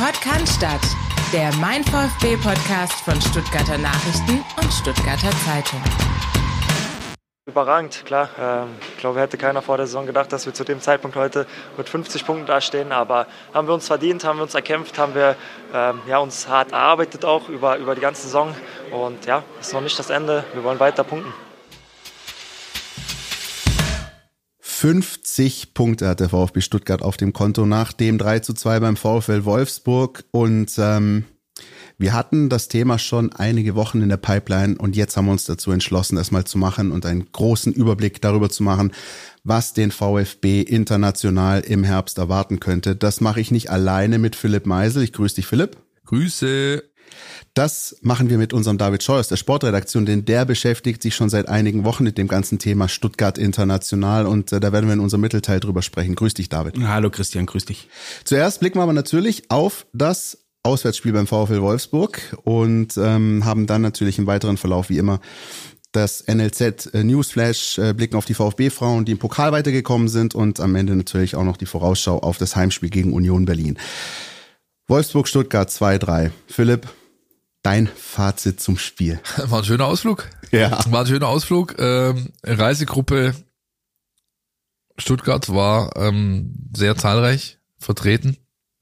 Sport kann Stadt, der Mein VfB-Podcast von Stuttgarter Nachrichten und Stuttgarter Zeitung. Überragend, klar. Ich glaube, hätte keiner vor der Saison gedacht, dass wir zu dem Zeitpunkt heute mit 50 Punkten dastehen. Aber haben wir uns verdient, haben wir uns erkämpft, haben wir uns hart erarbeitet auch über die ganze Saison. Und ja, ist noch nicht das Ende. Wir wollen weiter punkten. 50 Punkte hat der VfB Stuttgart auf dem Konto nach dem 3:2 beim VfL Wolfsburg. Und wir hatten das Thema schon einige Wochen in der Pipeline und jetzt haben wir uns dazu entschlossen, das mal zu machen und einen großen Überblick darüber zu machen, was den VfB international im Herbst erwarten könnte. Das mache ich nicht alleine mit Philipp Meisel. Ich grüße dich, Philipp. Grüße. Das machen wir mit unserem David Scheu aus der Sportredaktion, denn der beschäftigt sich schon seit einigen Wochen mit dem ganzen Thema Stuttgart international und da werden wir in unserem Mittelteil drüber sprechen. Grüß dich, David. Hallo Christian, grüß dich. Zuerst blicken wir aber natürlich auf das Auswärtsspiel beim VfL Wolfsburg und haben dann natürlich im weiteren Verlauf wie immer das NLZ Newsflash, blicken auf die VfB-Frauen, die im Pokal weitergekommen sind und am Ende natürlich auch noch die Vorausschau auf das Heimspiel gegen Union Berlin. Wolfsburg-Stuttgart 2-3. Philipp, dein Fazit zum Spiel. War ein schöner Ausflug. Ja. War ein schöner Ausflug. Reisegruppe Stuttgart war sehr zahlreich vertreten.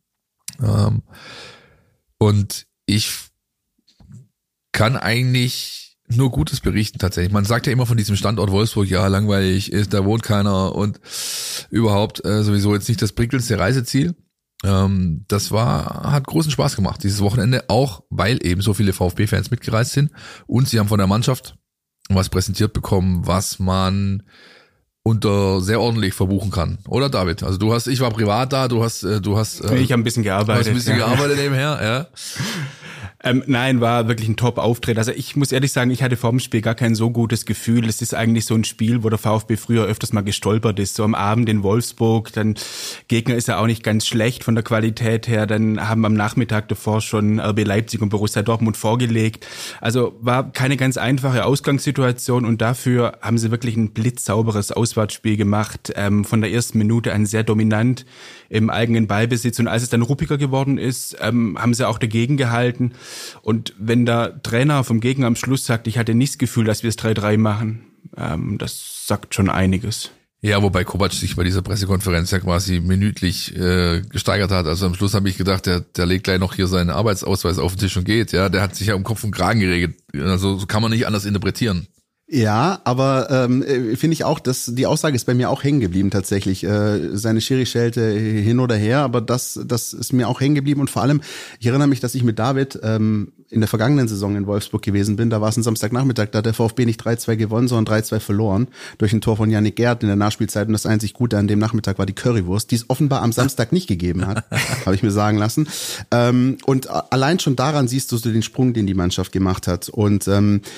Und ich kann eigentlich nur Gutes berichten tatsächlich. Man sagt ja immer von diesem Standort Wolfsburg, ja, langweilig ist, da wohnt keiner und überhaupt sowieso jetzt nicht das prickelndste Reiseziel. Das hat großen Spaß gemacht, dieses Wochenende, auch weil eben so viele VfB-Fans mitgereist sind und sie haben von der Mannschaft was präsentiert bekommen, was man unter sehr ordentlich verbuchen kann. Oder David? Also ich war privat da, du hast ich habe ein bisschen gearbeitet. Gearbeitet nebenher, ja. Nein, war wirklich ein Top-Auftritt. Also ich muss ehrlich sagen, ich hatte vor dem Spiel gar kein so gutes Gefühl. Es ist eigentlich so ein Spiel, wo der VfB früher öfters mal gestolpert ist. So am Abend in Wolfsburg, dann Gegner ist ja auch nicht ganz schlecht von der Qualität her. Dann haben am Nachmittag davor schon RB Leipzig und Borussia Dortmund vorgelegt. Also war keine ganz einfache Ausgangssituation und dafür haben sie wirklich ein blitzsauberes Auswärtsspiel gemacht. Von der ersten Minute an sehr dominant im eigenen Ballbesitz. Und als es dann ruppiger geworden ist, haben sie auch dagegen gehalten. Und wenn der Trainer vom Gegner am Schluss sagt, ich hatte nicht das Gefühl, dass wir es 3-3 machen, das sagt schon einiges. Ja, wobei Kovac sich bei dieser Pressekonferenz ja quasi minütlich gesteigert hat. Also am Schluss habe ich gedacht, der legt gleich noch hier seinen Arbeitsausweis auf den Tisch und geht. Ja, der hat sich ja um Kopf und Kragen geregelt. Also so kann man nicht anders interpretieren. Ja, aber finde ich auch, dass die Aussage ist bei mir auch hängen geblieben tatsächlich. Seine Schiri-Schelte hin oder her, aber das ist mir auch hängen geblieben und vor allem, ich erinnere mich, dass ich mit David in der vergangenen Saison in Wolfsburg gewesen bin. Da war es ein Samstagnachmittag, da hat der VfB nicht 3-2 gewonnen, sondern 3-2 verloren durch ein Tor von Yannick Gerhardt in der Nachspielzeit und das einzig Gute an dem Nachmittag war die Currywurst, die es offenbar am Samstag nicht gegeben hat, habe ich mir sagen lassen. Und allein schon daran siehst du so den Sprung, den die Mannschaft gemacht hat und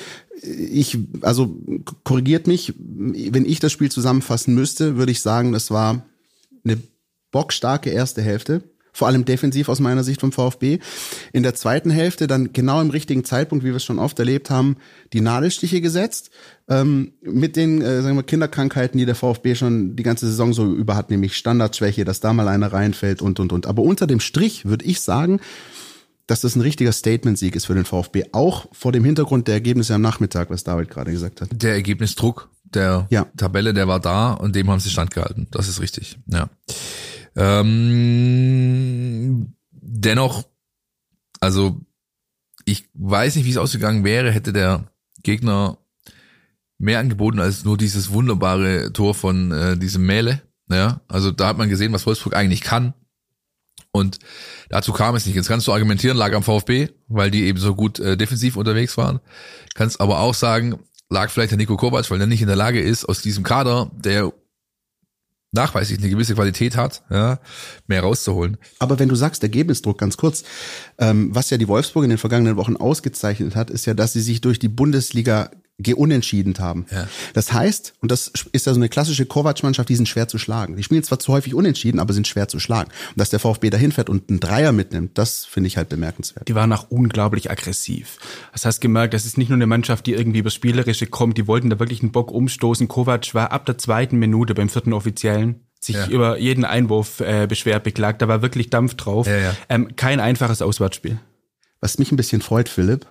korrigiert mich, wenn ich das Spiel zusammenfassen müsste, würde ich sagen, das war eine bockstarke erste Hälfte, vor allem defensiv aus meiner Sicht vom VfB. In der zweiten Hälfte dann genau im richtigen Zeitpunkt, wie wir es schon oft erlebt haben, die Nadelstiche gesetzt, mit den Kinderkrankheiten, die der VfB schon die ganze Saison so über hat, nämlich Standardschwäche, dass da mal einer reinfällt und. Aber unter dem Strich würde ich sagen, dass das ein richtiger Statement-Sieg ist für den VfB, auch vor dem Hintergrund der Ergebnisse am Nachmittag, was David gerade gesagt hat. Der Ergebnisdruck der Tabelle, der war da und dem haben sie standgehalten. Das ist richtig, ja. Dennoch, also ich weiß nicht, wie es ausgegangen wäre, hätte der Gegner mehr angeboten als nur dieses wunderbare Tor von diesem Mähle. Ja, also da hat man gesehen, was Wolfsburg eigentlich kann. Und dazu kam es nicht. Jetzt kannst du argumentieren, lag am VfB, weil die eben so gut defensiv unterwegs waren. Kannst aber auch sagen, lag vielleicht an Niko Kovac, weil er nicht in der Lage ist, aus diesem Kader, der nachweislich eine gewisse Qualität hat, ja, mehr rauszuholen. Aber wenn du sagst, Ergebnisdruck, ganz kurz, was ja die Wolfsburg in den vergangenen Wochen ausgezeichnet hat, ist ja, dass sie sich durch die Bundesliga geunentschieden haben. Ja. Das heißt, und das ist ja so eine klassische Kovac-Mannschaft, die sind schwer zu schlagen. Die spielen zwar zu häufig unentschieden, aber sind schwer zu schlagen. Und dass der VfB dahin fährt und einen Dreier mitnimmt, das finde ich halt bemerkenswert. Die waren auch unglaublich aggressiv. Das hast gemerkt, das ist nicht nur eine Mannschaft, die irgendwie übers Spielerische kommt, die wollten da wirklich einen Bock umstoßen. Kovac war ab der 2. Minute beim 4. Offiziellen sich über jeden Einwurf beschwert, beklagt. Da war wirklich Dampf drauf. Ja. Kein einfaches Auswärtsspiel. Was mich ein bisschen freut, Philipp,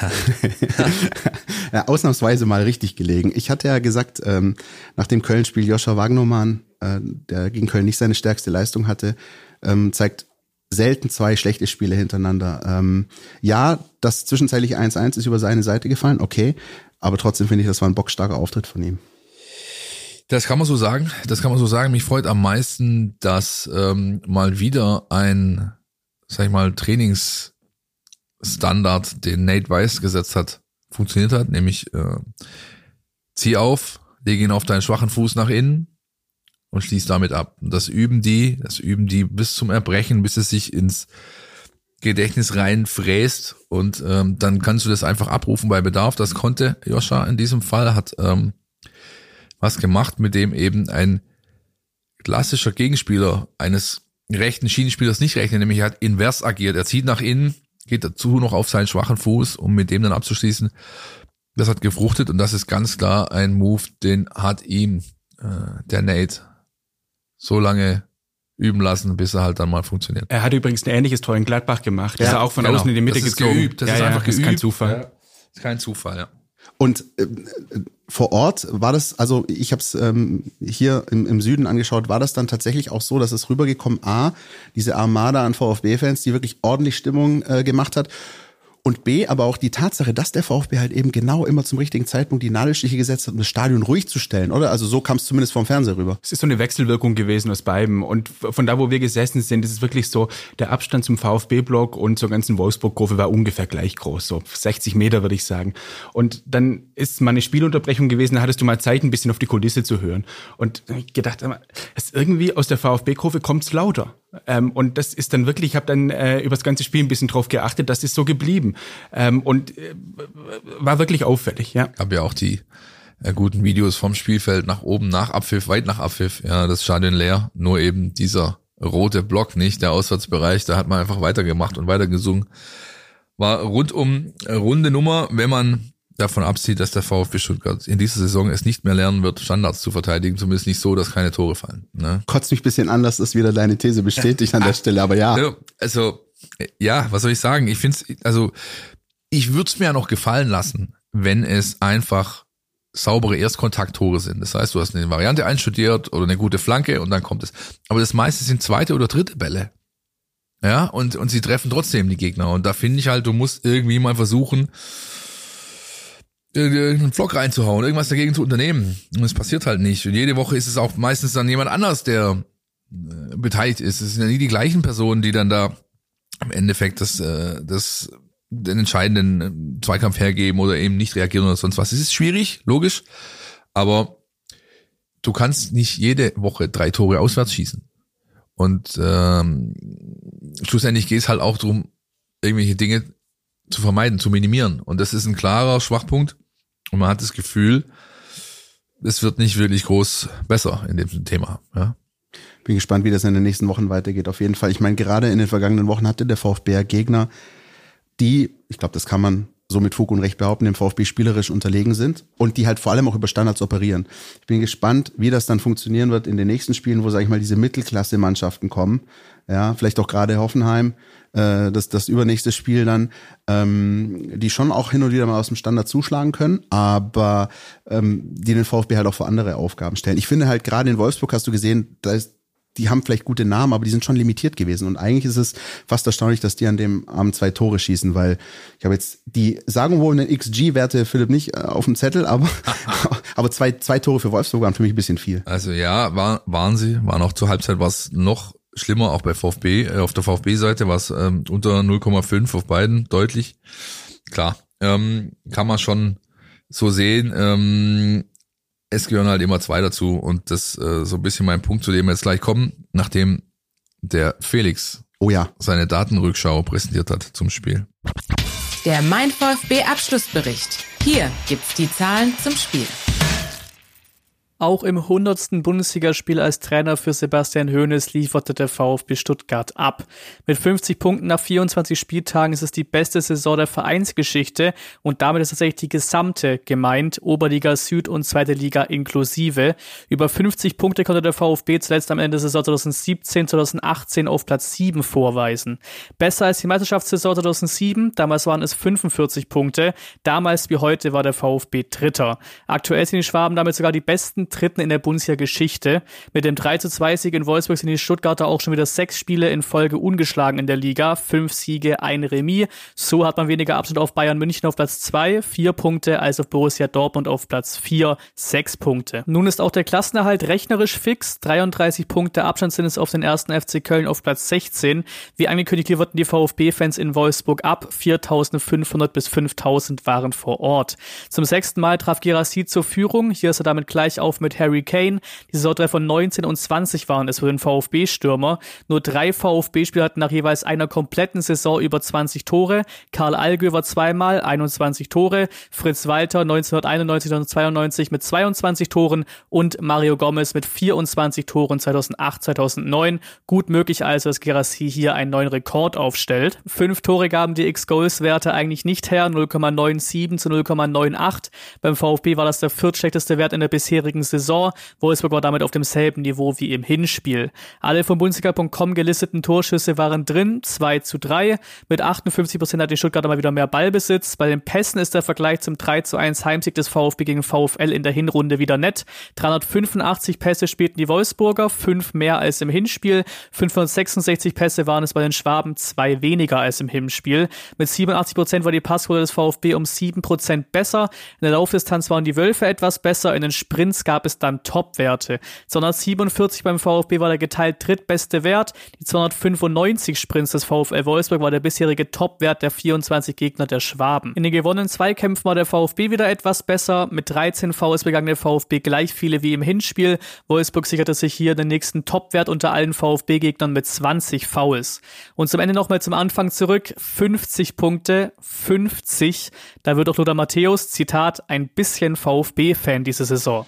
ja, ausnahmsweise mal richtig gelegen. Ich hatte ja gesagt, nach dem Köln-Spiel Joscha Wagnermann, der gegen Köln nicht seine stärkste Leistung hatte, zeigt selten 2 schlechte Spiele hintereinander. Ja, das zwischenzeitliche 1-1 ist über seine Seite gefallen, okay, aber trotzdem finde ich, das war ein bockstarker Auftritt von ihm. Das kann man so sagen. Mich freut am meisten, dass mal wieder ein, sag ich mal, Trainingsstandard, den Nate Weiss gesetzt hat, funktioniert hat, nämlich zieh auf, leg ihn auf deinen schwachen Fuß nach innen und schließ damit ab. Und das üben die bis zum Erbrechen, bis es sich ins Gedächtnis rein fräst und dann kannst du das einfach abrufen bei Bedarf. Das konnte Joscha in diesem Fall, hat was gemacht, mit dem eben ein klassischer Gegenspieler eines rechten Schienenspielers nicht rechnet, nämlich er hat invers agiert. Er zieht nach innen, geht dazu noch auf seinen schwachen Fuß, um mit dem dann abzuschließen. Das hat gefruchtet und das ist ganz klar ein Move, den hat ihm der Nate so lange üben lassen, bis er halt dann mal funktioniert. Er hat übrigens ein ähnliches Tor in Gladbach gemacht. Ja, ist er auch von außen in die Mitte gezogen. Das ist einfach geübt. Das ist kein Zufall. Ja, ist kein Zufall, ja. Und vor Ort war das, also ich habe es hier im Süden angeschaut, war das dann tatsächlich auch so, dass es rübergekommen, diese Armada an VfB-Fans, die wirklich ordentlich Stimmung gemacht hat, und B, aber auch die Tatsache, dass der VfB halt eben genau immer zum richtigen Zeitpunkt die Nadelstiche gesetzt hat, um das Stadion ruhig zu stellen, oder? Also so kam es zumindest vom Fernseher rüber. Es ist so eine Wechselwirkung gewesen aus beiden. Und von da, wo wir gesessen sind, ist es wirklich so, der Abstand zum VfB-Block und zur ganzen Wolfsburg-Kurve war ungefähr gleich groß, so 60 Meter würde ich sagen. Und dann ist mal eine Spielunterbrechung gewesen, da hattest du mal Zeit, ein bisschen auf die Kulisse zu hören. Und ich gedacht, es irgendwie aus der VfB-Kurve kommt's lauter. Und das ist dann wirklich, ich habe dann über das ganze Spiel ein bisschen drauf geachtet, das ist so geblieben. Und war wirklich auffällig, ja. Ich habe ja auch die guten Videos vom Spielfeld nach oben, nach Abpfiff, weit nach Abpfiff, ja, das Stadion leer, nur eben dieser rote Block nicht, der Auswärtsbereich, da hat man einfach weitergemacht und weitergesungen. War rundum runde Nummer, wenn man davon absieht, dass der VfB Stuttgart in dieser Saison es nicht mehr lernen wird, Standards zu verteidigen, zumindest nicht so, dass keine Tore fallen. Ne? Kotzt mich ein bisschen an, dass das wieder deine These bestätigt an der Stelle, aber ja. Also, ja, was soll ich sagen? Ich finde es, also ich würde es mir ja noch gefallen lassen, wenn es einfach saubere Erstkontakttore sind. Das heißt, du hast eine Variante einstudiert oder eine gute Flanke und dann kommt es. Aber das meiste sind 2. oder 3. Bälle. Ja, und sie treffen trotzdem die Gegner. Und da finde ich halt, du musst irgendwie mal versuchen, irgendeinen Vlog reinzuhauen, irgendwas dagegen zu unternehmen. Und es passiert halt nicht. Und jede Woche ist es auch meistens dann jemand anders, der beteiligt ist. Es sind ja nie die gleichen Personen, die dann da im Endeffekt den entscheidenden Zweikampf hergeben oder eben nicht reagieren oder sonst was. Es ist schwierig, logisch, aber du kannst nicht jede Woche 3 Tore auswärts schießen. Und schlussendlich geht es halt auch darum, irgendwelche Dinge zu vermeiden, zu minimieren. Und das ist ein klarer Schwachpunkt. Und man hat das Gefühl, es wird nicht wirklich groß besser in dem Thema. Ja. Bin gespannt, wie das in den nächsten Wochen weitergeht. Auf jeden Fall. Ich meine, gerade in den vergangenen Wochen hatte der VfB Gegner, die, ich glaube, das kann man so mit Fug und Recht behaupten, dem VfB spielerisch unterlegen sind und die halt vor allem auch über Standards operieren. Ich bin gespannt, wie das dann funktionieren wird in den nächsten Spielen, wo, sag ich mal, diese Mittelklasse-Mannschaften kommen. Ja, vielleicht auch gerade Hoffenheim, das übernächste Spiel dann, die schon auch hin und wieder mal aus dem Standard zuschlagen können, aber die den VfB halt auch vor andere Aufgaben stellen. Ich finde halt gerade in Wolfsburg hast du gesehen, die haben vielleicht gute Namen, aber die sind schon limitiert gewesen. Und eigentlich ist es fast erstaunlich, dass die an dem Abend 2 Tore schießen, weil ich habe jetzt die sagenumwobenen XG-Werte, Philipp, nicht auf dem Zettel, aber zwei Tore für Wolfsburg waren für mich ein bisschen viel. Also ja, waren auch zur Halbzeit was noch schlimmer, auch bei VfB, auf der VfB-Seite war es unter 0,5 auf beiden, deutlich. Klar, kann man schon so sehen, es gehören halt immer 2 dazu und das so ein bisschen mein Punkt, zu dem wir jetzt gleich kommen, nachdem der Felix seine Datenrückschau präsentiert hat zum Spiel. Der Mein VfB Abschlussbericht. Hier gibt's die Zahlen zum Spiel. Auch im 100. Bundesligaspiel als Trainer für Sebastian Hoeneß lieferte der VfB Stuttgart ab. Mit 50 Punkten nach 24 Spieltagen ist es die beste Saison der Vereinsgeschichte und damit ist tatsächlich die gesamte gemeint, Oberliga Süd und zweite Liga inklusive. Über 50 Punkte konnte der VfB zuletzt am Ende der Saison 2017/2018 auf Platz 7 vorweisen. Besser als die Meisterschaftssaison 2007, damals waren es 45 Punkte, damals wie heute war der VfB Dritter. Aktuell sind die Schwaben damit sogar die besten Dritten in der Bundesliga-Geschichte. Mit dem 3:2-Sieg in Wolfsburg sind die Stuttgarter auch schon wieder 6 Spiele in Folge ungeschlagen in der Liga, 5 Siege, 1 Remis. So hat man weniger Abstand auf Bayern München auf Platz 2, 4 Punkte, als auf Borussia Dortmund auf Platz 4, 6 Punkte. Nun ist auch der Klassenerhalt rechnerisch fix, 33 Punkte Abstand sind es auf den ersten FC Köln auf Platz 16. Wie angekündigt, lieferten die VfB-Fans in Wolfsburg ab, 4.500 bis 5.000 waren vor Ort. Zum 6. Mal traf Guirassy zur Führung, hier ist er damit gleich auf mit Harry Kane. Die Saisontreffer von 19 und 20 waren es für den VfB-Stürmer. Nur 3 VfB-Spieler hatten nach jeweils einer kompletten Saison über 20 Tore. Karl Allgöw war zweimal, 21 Tore. Fritz Walter 1991 und 92 mit 22 Toren und Mario Gomez mit 24 Toren 2008, 2009. Gut möglich also, dass Guirassy hier einen neuen Rekord aufstellt. 5 Tore gaben die X-Goals-Werte eigentlich nicht her, 0,97 zu 0,98. Beim VfB war das der viertschlechteste Wert in der bisherigen Saison. Wolfsburg war damit auf demselben Niveau wie im Hinspiel. Alle von Bundesliga.com gelisteten Torschüsse waren drin, 2:3. Mit 58% hat die Stuttgarter mal wieder mehr Ballbesitz. Bei den Pässen ist der Vergleich zum 3:1 Heimsieg des VfB gegen VfL in der Hinrunde wieder nett. 385 Pässe spielten die Wolfsburger, 5 mehr als im Hinspiel. 566 Pässe waren es bei den Schwaben, 2 weniger als im Hinspiel. Mit 87% war die Passquote des VfB um 7% besser. In der Laufdistanz waren die Wölfe etwas besser. In den Sprints gab es dann Top-Werte. 247 beim VfB war der geteilt drittbeste Wert. Die 295 Sprints des VfL Wolfsburg war der bisherige Top-Wert der 24 Gegner der Schwaben. In den gewonnenen Zweikämpfen war der VfB wieder etwas besser. Mit 13 Fouls begann der VfB gleich viele wie im Hinspiel. Wolfsburg sicherte sich hier den nächsten Top-Wert unter allen VfB-Gegnern mit 20 Fouls. Und zum Ende nochmal zum Anfang zurück. 50 Punkte, 50. Da wird auch Lothar Matthäus, Zitat, ein bisschen VfB-Fan diese Saison.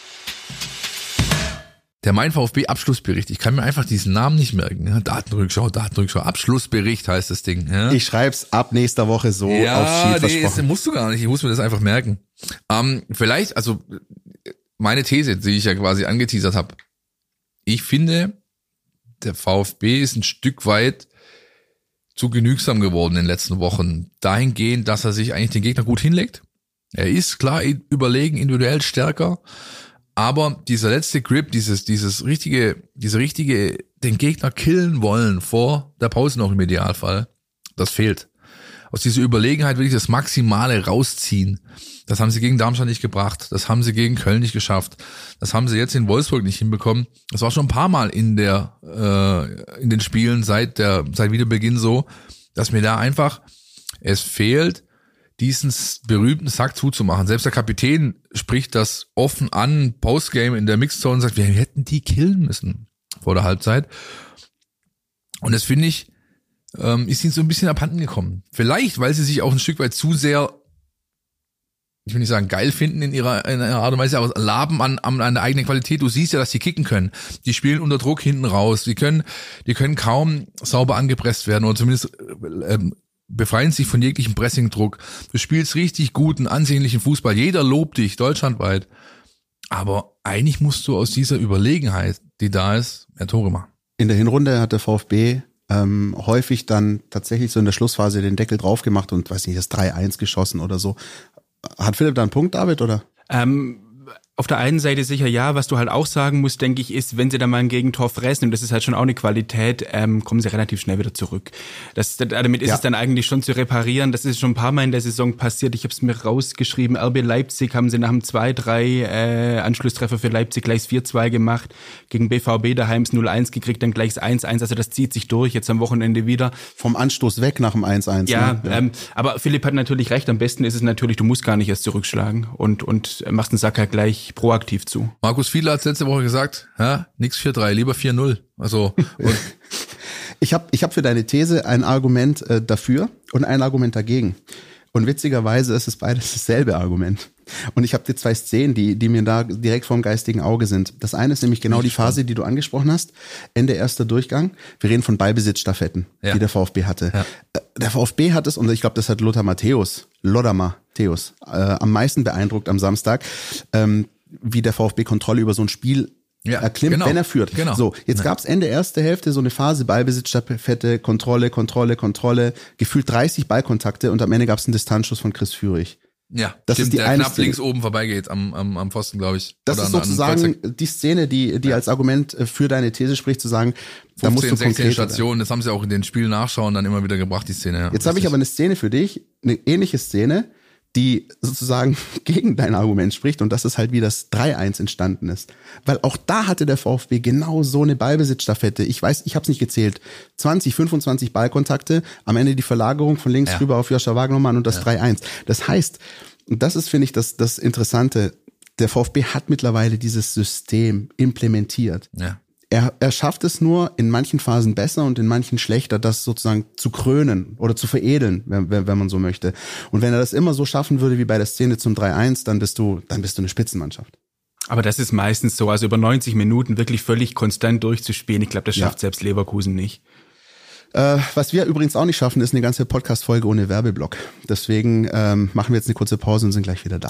Der Mein VfB-Abschlussbericht. Ich kann mir einfach diesen Namen nicht merken. Ja, Datenrückschau, Abschlussbericht heißt das Ding. Ja. Ich schreib's ab nächster Woche so aufs Sheet versprochen. Musst du gar nicht. Ich muss mir das einfach merken. Vielleicht, also meine These, die ich ja quasi angeteasert habe. Ich finde, der VfB ist ein Stück weit zu genügsam geworden in den letzten Wochen. Dahingehend, dass er sich eigentlich den Gegner gut hinlegt. Er ist klar überlegen, individuell stärker. Aber dieser letzte Grip, diese richtige, den Gegner killen wollen vor der Pause noch im Idealfall, das fehlt. Aus dieser Überlegenheit wirklich das Maximale rausziehen. Das haben sie gegen Darmstadt nicht gebracht. Das haben sie gegen Köln nicht geschafft. Das haben sie jetzt in Wolfsburg nicht hinbekommen. Das war schon ein paar Mal in den Spielen seit Wiederbeginn so, dass mir da einfach, es fehlt, diesen berühmten Sack zuzumachen. Selbst der Kapitän spricht das offen an, Postgame in der Mixzone und sagt, wir hätten die killen müssen vor der Halbzeit. Und das finde ich, ist ihnen so ein bisschen abhanden gekommen. Vielleicht, weil sie sich auch ein Stück weit zu sehr, ich will nicht sagen geil finden in ihrer Art und Weise, aber laben an der eigenen Qualität. Du siehst ja, dass die kicken können. Die spielen unter Druck hinten raus. Die können kaum sauber angepresst werden oder zumindest befreien sich von jeglichem Pressingdruck. Du spielst richtig guten, ansehnlichen Fußball. Jeder lobt dich, deutschlandweit. Aber eigentlich musst du aus dieser Überlegenheit, die da ist, mehr Tore machen. In der Hinrunde hat der VfB häufig dann tatsächlich so in der Schlussphase den Deckel drauf gemacht und, weiß nicht, das 3-1 geschossen oder so. Hat Philipp da einen Punkt, David, oder? Auf der einen Seite sicher ja, was du halt auch sagen musst, denke ich, ist, wenn sie dann mal ein Gegentor fressen, und das ist halt schon auch eine Qualität, kommen sie relativ schnell wieder zurück. Damit ist es dann eigentlich schon zu reparieren. Das ist schon ein paar Mal in der Saison passiert. Ich habe es mir rausgeschrieben, RB Leipzig haben sie nach dem 2-3 Anschlusstreffer für Leipzig gleich 4-2 gemacht. Gegen BVB daheim 0-1 gekriegt, dann gleich 1-1. Also das zieht sich durch, jetzt am Wochenende wieder. Vom Anstoß weg nach dem 1-1. Ja, ne? Aber Philipp hat natürlich recht. Am besten ist es natürlich, du musst gar nicht erst zurückschlagen und machst den Sack halt gleich proaktiv zu. Markus Fiedler hat letzte Woche gesagt, ja, nix 4-3, lieber 4-0. Also Ich hab für deine These ein Argument dafür und ein Argument dagegen. Und witzigerweise ist es beides dasselbe Argument. Und ich habe dir 2 Szenen, die mir da direkt vorm geistigen Auge sind. Das eine ist nämlich genau die Phase, die du angesprochen hast. Ende erster Durchgang. Wir reden von Ballbesitzstaffetten, die der VfB hatte. Ja. Der VfB hat es, und ich glaube, das hat Lothar Matthäus am meisten beeindruckt am Samstag, wie der VfB Kontrolle über so ein Spiel erklimmt, wenn er führt. Genau. So, jetzt gab's Ende erste Hälfte so eine Phase, Ballbesitzstaffette, Kontrolle, gefühlt 30 Ballkontakte und am Ende gab's einen Distanzschuss von Chris Führig. Ja, das stimmt, ist die der eine knapp Szene. Links oben vorbeigeht am Pfosten, glaube ich. Das ist sozusagen die Szene, die als Argument für deine These spricht, zu sagen, 15, da musst du 16 Stationen, das haben sie auch in den Spielen nachschauen dann immer wieder gebracht, die Szene. Ja. Jetzt habe ich aber eine Szene für dich, eine ähnliche Szene, die sozusagen gegen dein Argument spricht, und das ist halt, wie das 3-1 entstanden ist. Weil auch da hatte der VfB genau so eine Ballbesitzstaffette. Ich weiß, ich habe es nicht gezählt. 20, 25 Ballkontakte, am Ende die Verlagerung von links rüber auf Joscha Wagnermann und das 3-1. Das heißt, und das ist, finde ich, das Interessante, der VfB hat mittlerweile dieses System implementiert. Ja. Er schafft es nur in manchen Phasen besser und in manchen schlechter, das sozusagen zu krönen oder zu veredeln, wenn man so möchte. Und wenn er das immer so schaffen würde wie bei der Szene zum 3-1, dann bist du eine Spitzenmannschaft. Aber das ist meistens so, also über 90 Minuten wirklich völlig konstant durchzuspielen. Ich glaube, das schafft selbst Leverkusen nicht. Was wir übrigens auch nicht schaffen, ist eine ganze Podcast-Folge ohne Werbeblock. Deswegen machen wir jetzt eine kurze Pause und sind gleich wieder da.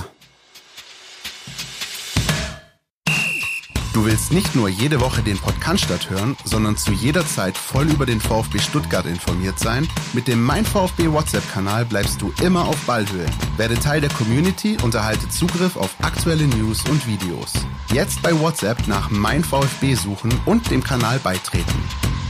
Du willst nicht nur jede Woche den Podcast hören, sondern zu jeder Zeit voll über den VfB Stuttgart informiert sein? Mit dem Mein VfB WhatsApp-Kanal bleibst du immer auf Ballhöhe. Werde Teil der Community und erhalte Zugriff auf aktuelle News und Videos. Jetzt bei WhatsApp nach Mein VfB suchen und dem Kanal beitreten.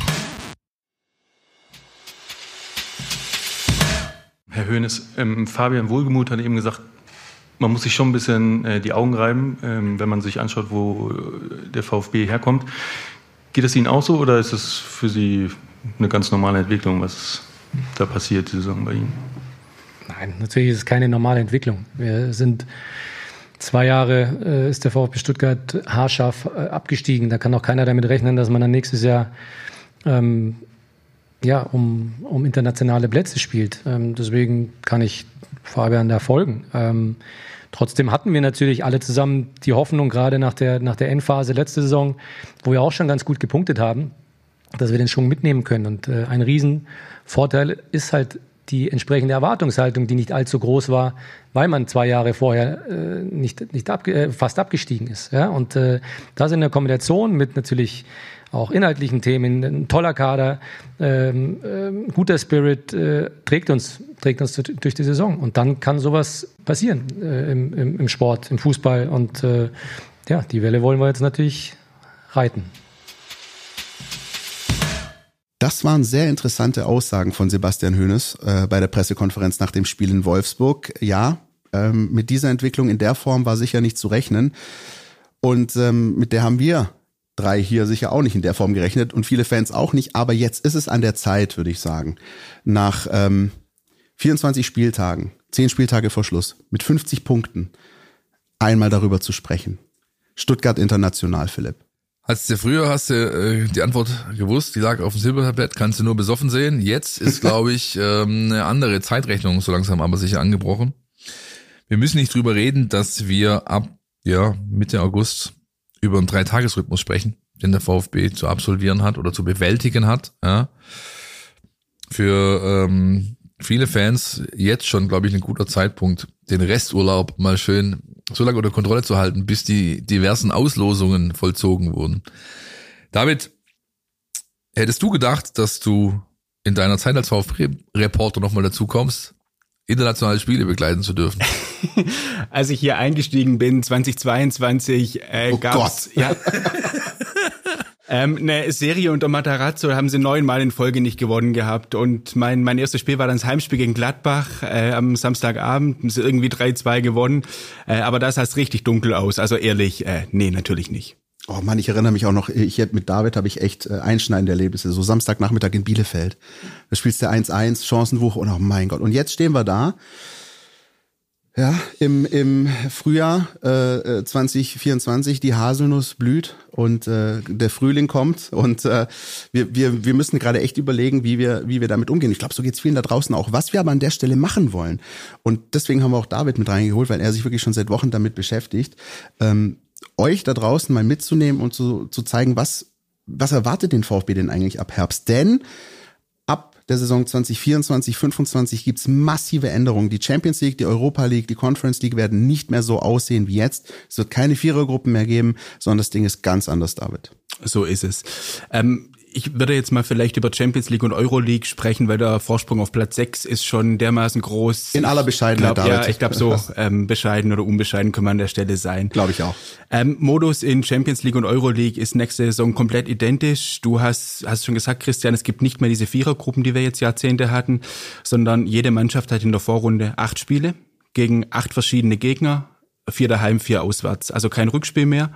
Herr Hoeneß, Fabian Wohlgemuth hat eben gesagt, man muss sich schon ein bisschen die Augen reiben, wenn man sich anschaut, wo der VfB herkommt. Geht es Ihnen auch so oder ist es für Sie eine ganz normale Entwicklung, was da passiert, die Saison bei Ihnen? Nein, natürlich ist es keine normale Entwicklung. Wir sind 2 Jahre, ist der VfB Stuttgart haarscharf abgestiegen. Da kann auch keiner damit rechnen, dass man dann nächstes Jahr um internationale Plätze spielt. Deswegen kann ich Fabian da folgen. Trotzdem hatten wir natürlich alle zusammen die Hoffnung, gerade nach der Endphase letzte Saison, wo wir auch schon ganz gut gepunktet haben, dass wir den Schwung mitnehmen können. Und ein Riesenvorteil ist halt die entsprechende Erwartungshaltung, die nicht allzu groß war, weil man 2 Jahre vorher fast abgestiegen ist. Ja? Und das in der Kombination mit natürlich auch inhaltlichen Themen, ein toller Kader, guter Spirit, trägt uns durch die Saison. Und dann kann sowas passieren im Sport, im Fußball. Und die Welle wollen wir jetzt natürlich reiten. Das waren sehr interessante Aussagen von Sebastian Hoeneß bei der Pressekonferenz nach dem Spiel in Wolfsburg. Ja, mit dieser Entwicklung in der Form war sicher nicht zu rechnen. Und mit der haben wir 3 hier sicher auch nicht in der Form gerechnet und viele Fans auch nicht. Aber jetzt ist es an der Zeit, würde ich sagen, nach 24 Spieltagen, 10 Spieltage vor Schluss, mit 50 Punkten, einmal darüber zu sprechen. Stuttgart international, Philipp. Hast du die Antwort gewusst, die lag auf dem Silbertablett, kannst du nur besoffen sehen. Jetzt ist, glaube ich, eine andere Zeitrechnung so langsam aber sicher angebrochen. Wir müssen nicht drüber reden, dass wir ab Mitte August über einen 3-Tages-Rhythmus sprechen, den der VfB zu absolvieren hat oder zu bewältigen hat. Ja. Für viele Fans jetzt schon, glaube ich, ein guter Zeitpunkt, den Resturlaub mal schön so lange unter Kontrolle zu halten, bis die diversen Auslosungen vollzogen wurden. David, hättest du gedacht, dass du in deiner Zeit als VfB-Reporter nochmal dazu kommst, internationale Spiele begleiten zu dürfen? Als ich hier eingestiegen bin, 2022, gab's eine Serie unter Matarazzo, haben sie 9-mal in Folge nicht gewonnen gehabt. Und mein erstes Spiel war dann das Heimspiel gegen Gladbach am Samstagabend. Haben sie irgendwie 3-2 gewonnen. Aber da sah es richtig dunkel aus. Also ehrlich, nee, natürlich nicht. Oh Mann, ich erinnere mich auch noch, mit David habe ich echt einschneidende Erlebnisse. So Samstagnachmittag in Bielefeld. Da spielst du 1-1, Chancenwuch und oh mein Gott. Und jetzt stehen wir da. Ja, im Frühjahr 2024 die Haselnuss blüht und der Frühling kommt und wir müssen gerade echt überlegen, wie wir damit umgehen. Ich glaube, so geht's vielen da draußen auch. Was wir aber an der Stelle machen wollen, und deswegen haben wir auch David mit reingeholt, weil er sich wirklich schon seit Wochen damit beschäftigt, euch da draußen mal mitzunehmen und zu zeigen, was erwartet den VfB denn eigentlich ab Herbst? Denn ab der Saison 2024, 25 gibt's massive Änderungen. Die Champions League, die Europa League, die Conference League werden nicht mehr so aussehen wie jetzt. Es wird keine Vierergruppen mehr geben, sondern das Ding ist ganz anders, David. So ist es. Ich würde jetzt mal vielleicht über Champions League und Euroleague sprechen, weil der Vorsprung auf Platz 6 ist schon dermaßen groß. In aller Bescheidenheit, David. Ja, ich glaube so bescheiden oder unbescheiden können wir an der Stelle sein. Glaube ich auch. Modus in Champions League und Euroleague ist nächste Saison komplett identisch. Du hast schon gesagt, Christian, es gibt nicht mehr diese Vierergruppen, die wir jetzt Jahrzehnte hatten, sondern jede Mannschaft hat in der Vorrunde 8 Spiele gegen 8 verschiedene Gegner, 4 daheim, 4 auswärts. Also kein Rückspiel mehr.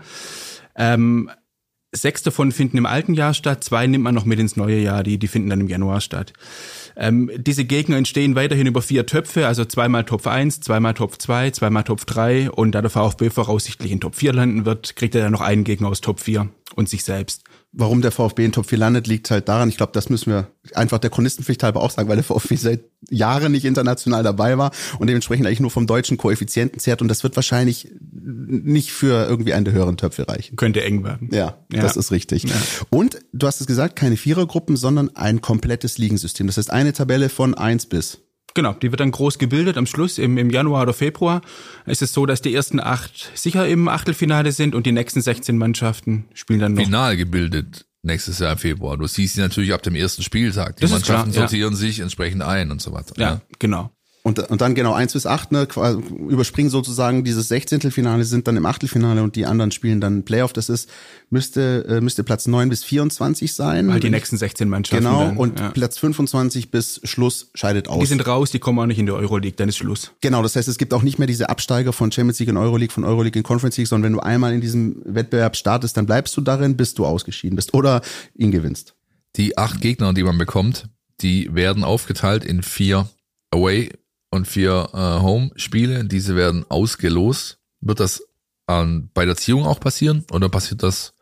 6 davon finden im alten Jahr statt, 2 nimmt man noch mit ins neue Jahr, die finden dann im Januar statt. Diese Gegner entstehen weiterhin über 4 Töpfe, also 2-mal Top 1, 2-mal Top 2, 2-mal Top 3 und da der VfB voraussichtlich in Top 4 landen wird, kriegt er dann noch einen Gegner aus Top 4 und sich selbst. Warum der VfB in Top 4 landet, liegt halt daran, ich glaube, das müssen wir einfach der Chronistenpflicht halber auch sagen, weil der VfB seit Jahren nicht international dabei war und dementsprechend eigentlich nur vom deutschen Koeffizienten zehrt und das wird wahrscheinlich nicht für irgendwie einen der höheren Töpfe reichen. Könnte eng werden. Ja, das ist richtig. Ja. Und du hast es gesagt, keine Vierergruppen, sondern ein komplettes Ligensystem. Das heißt eine Tabelle von 1 bis... Genau, die wird dann groß gebildet am Schluss im Januar oder Februar. Es ist so, dass die ersten 8 sicher im Achtelfinale sind und die nächsten 16 Mannschaften spielen dann noch. Final gebildet nächstes Jahr im Februar. Du siehst sie natürlich ab dem ersten Spieltag. Die das Mannschaften klar, sortieren sich entsprechend ein und so weiter. Ja, genau. Und dann genau 1 bis 8, ne, überspringen sozusagen dieses 16. sind dann im Achtelfinale und die anderen spielen dann Playoff. Das ist, müsste Platz 9 bis 24 sein. Halt die nächsten 16 Mannschaften. Genau, dann, und Platz 25 bis Schluss scheidet aus. Die sind raus, die kommen auch nicht in der Euroleague, dann ist Schluss. Genau, das heißt, es gibt auch nicht mehr diese Absteiger von Champions League in Euroleague, von Euroleague in Conference League, sondern wenn du einmal in diesem Wettbewerb startest, dann bleibst du darin, bis du ausgeschieden bist oder ihn gewinnst. Die 8 Gegner, die man bekommt, die werden aufgeteilt in 4 Away und 4 Home-Spiele, diese werden ausgelost. Wird das bei der Ziehung auch passieren oder passiert das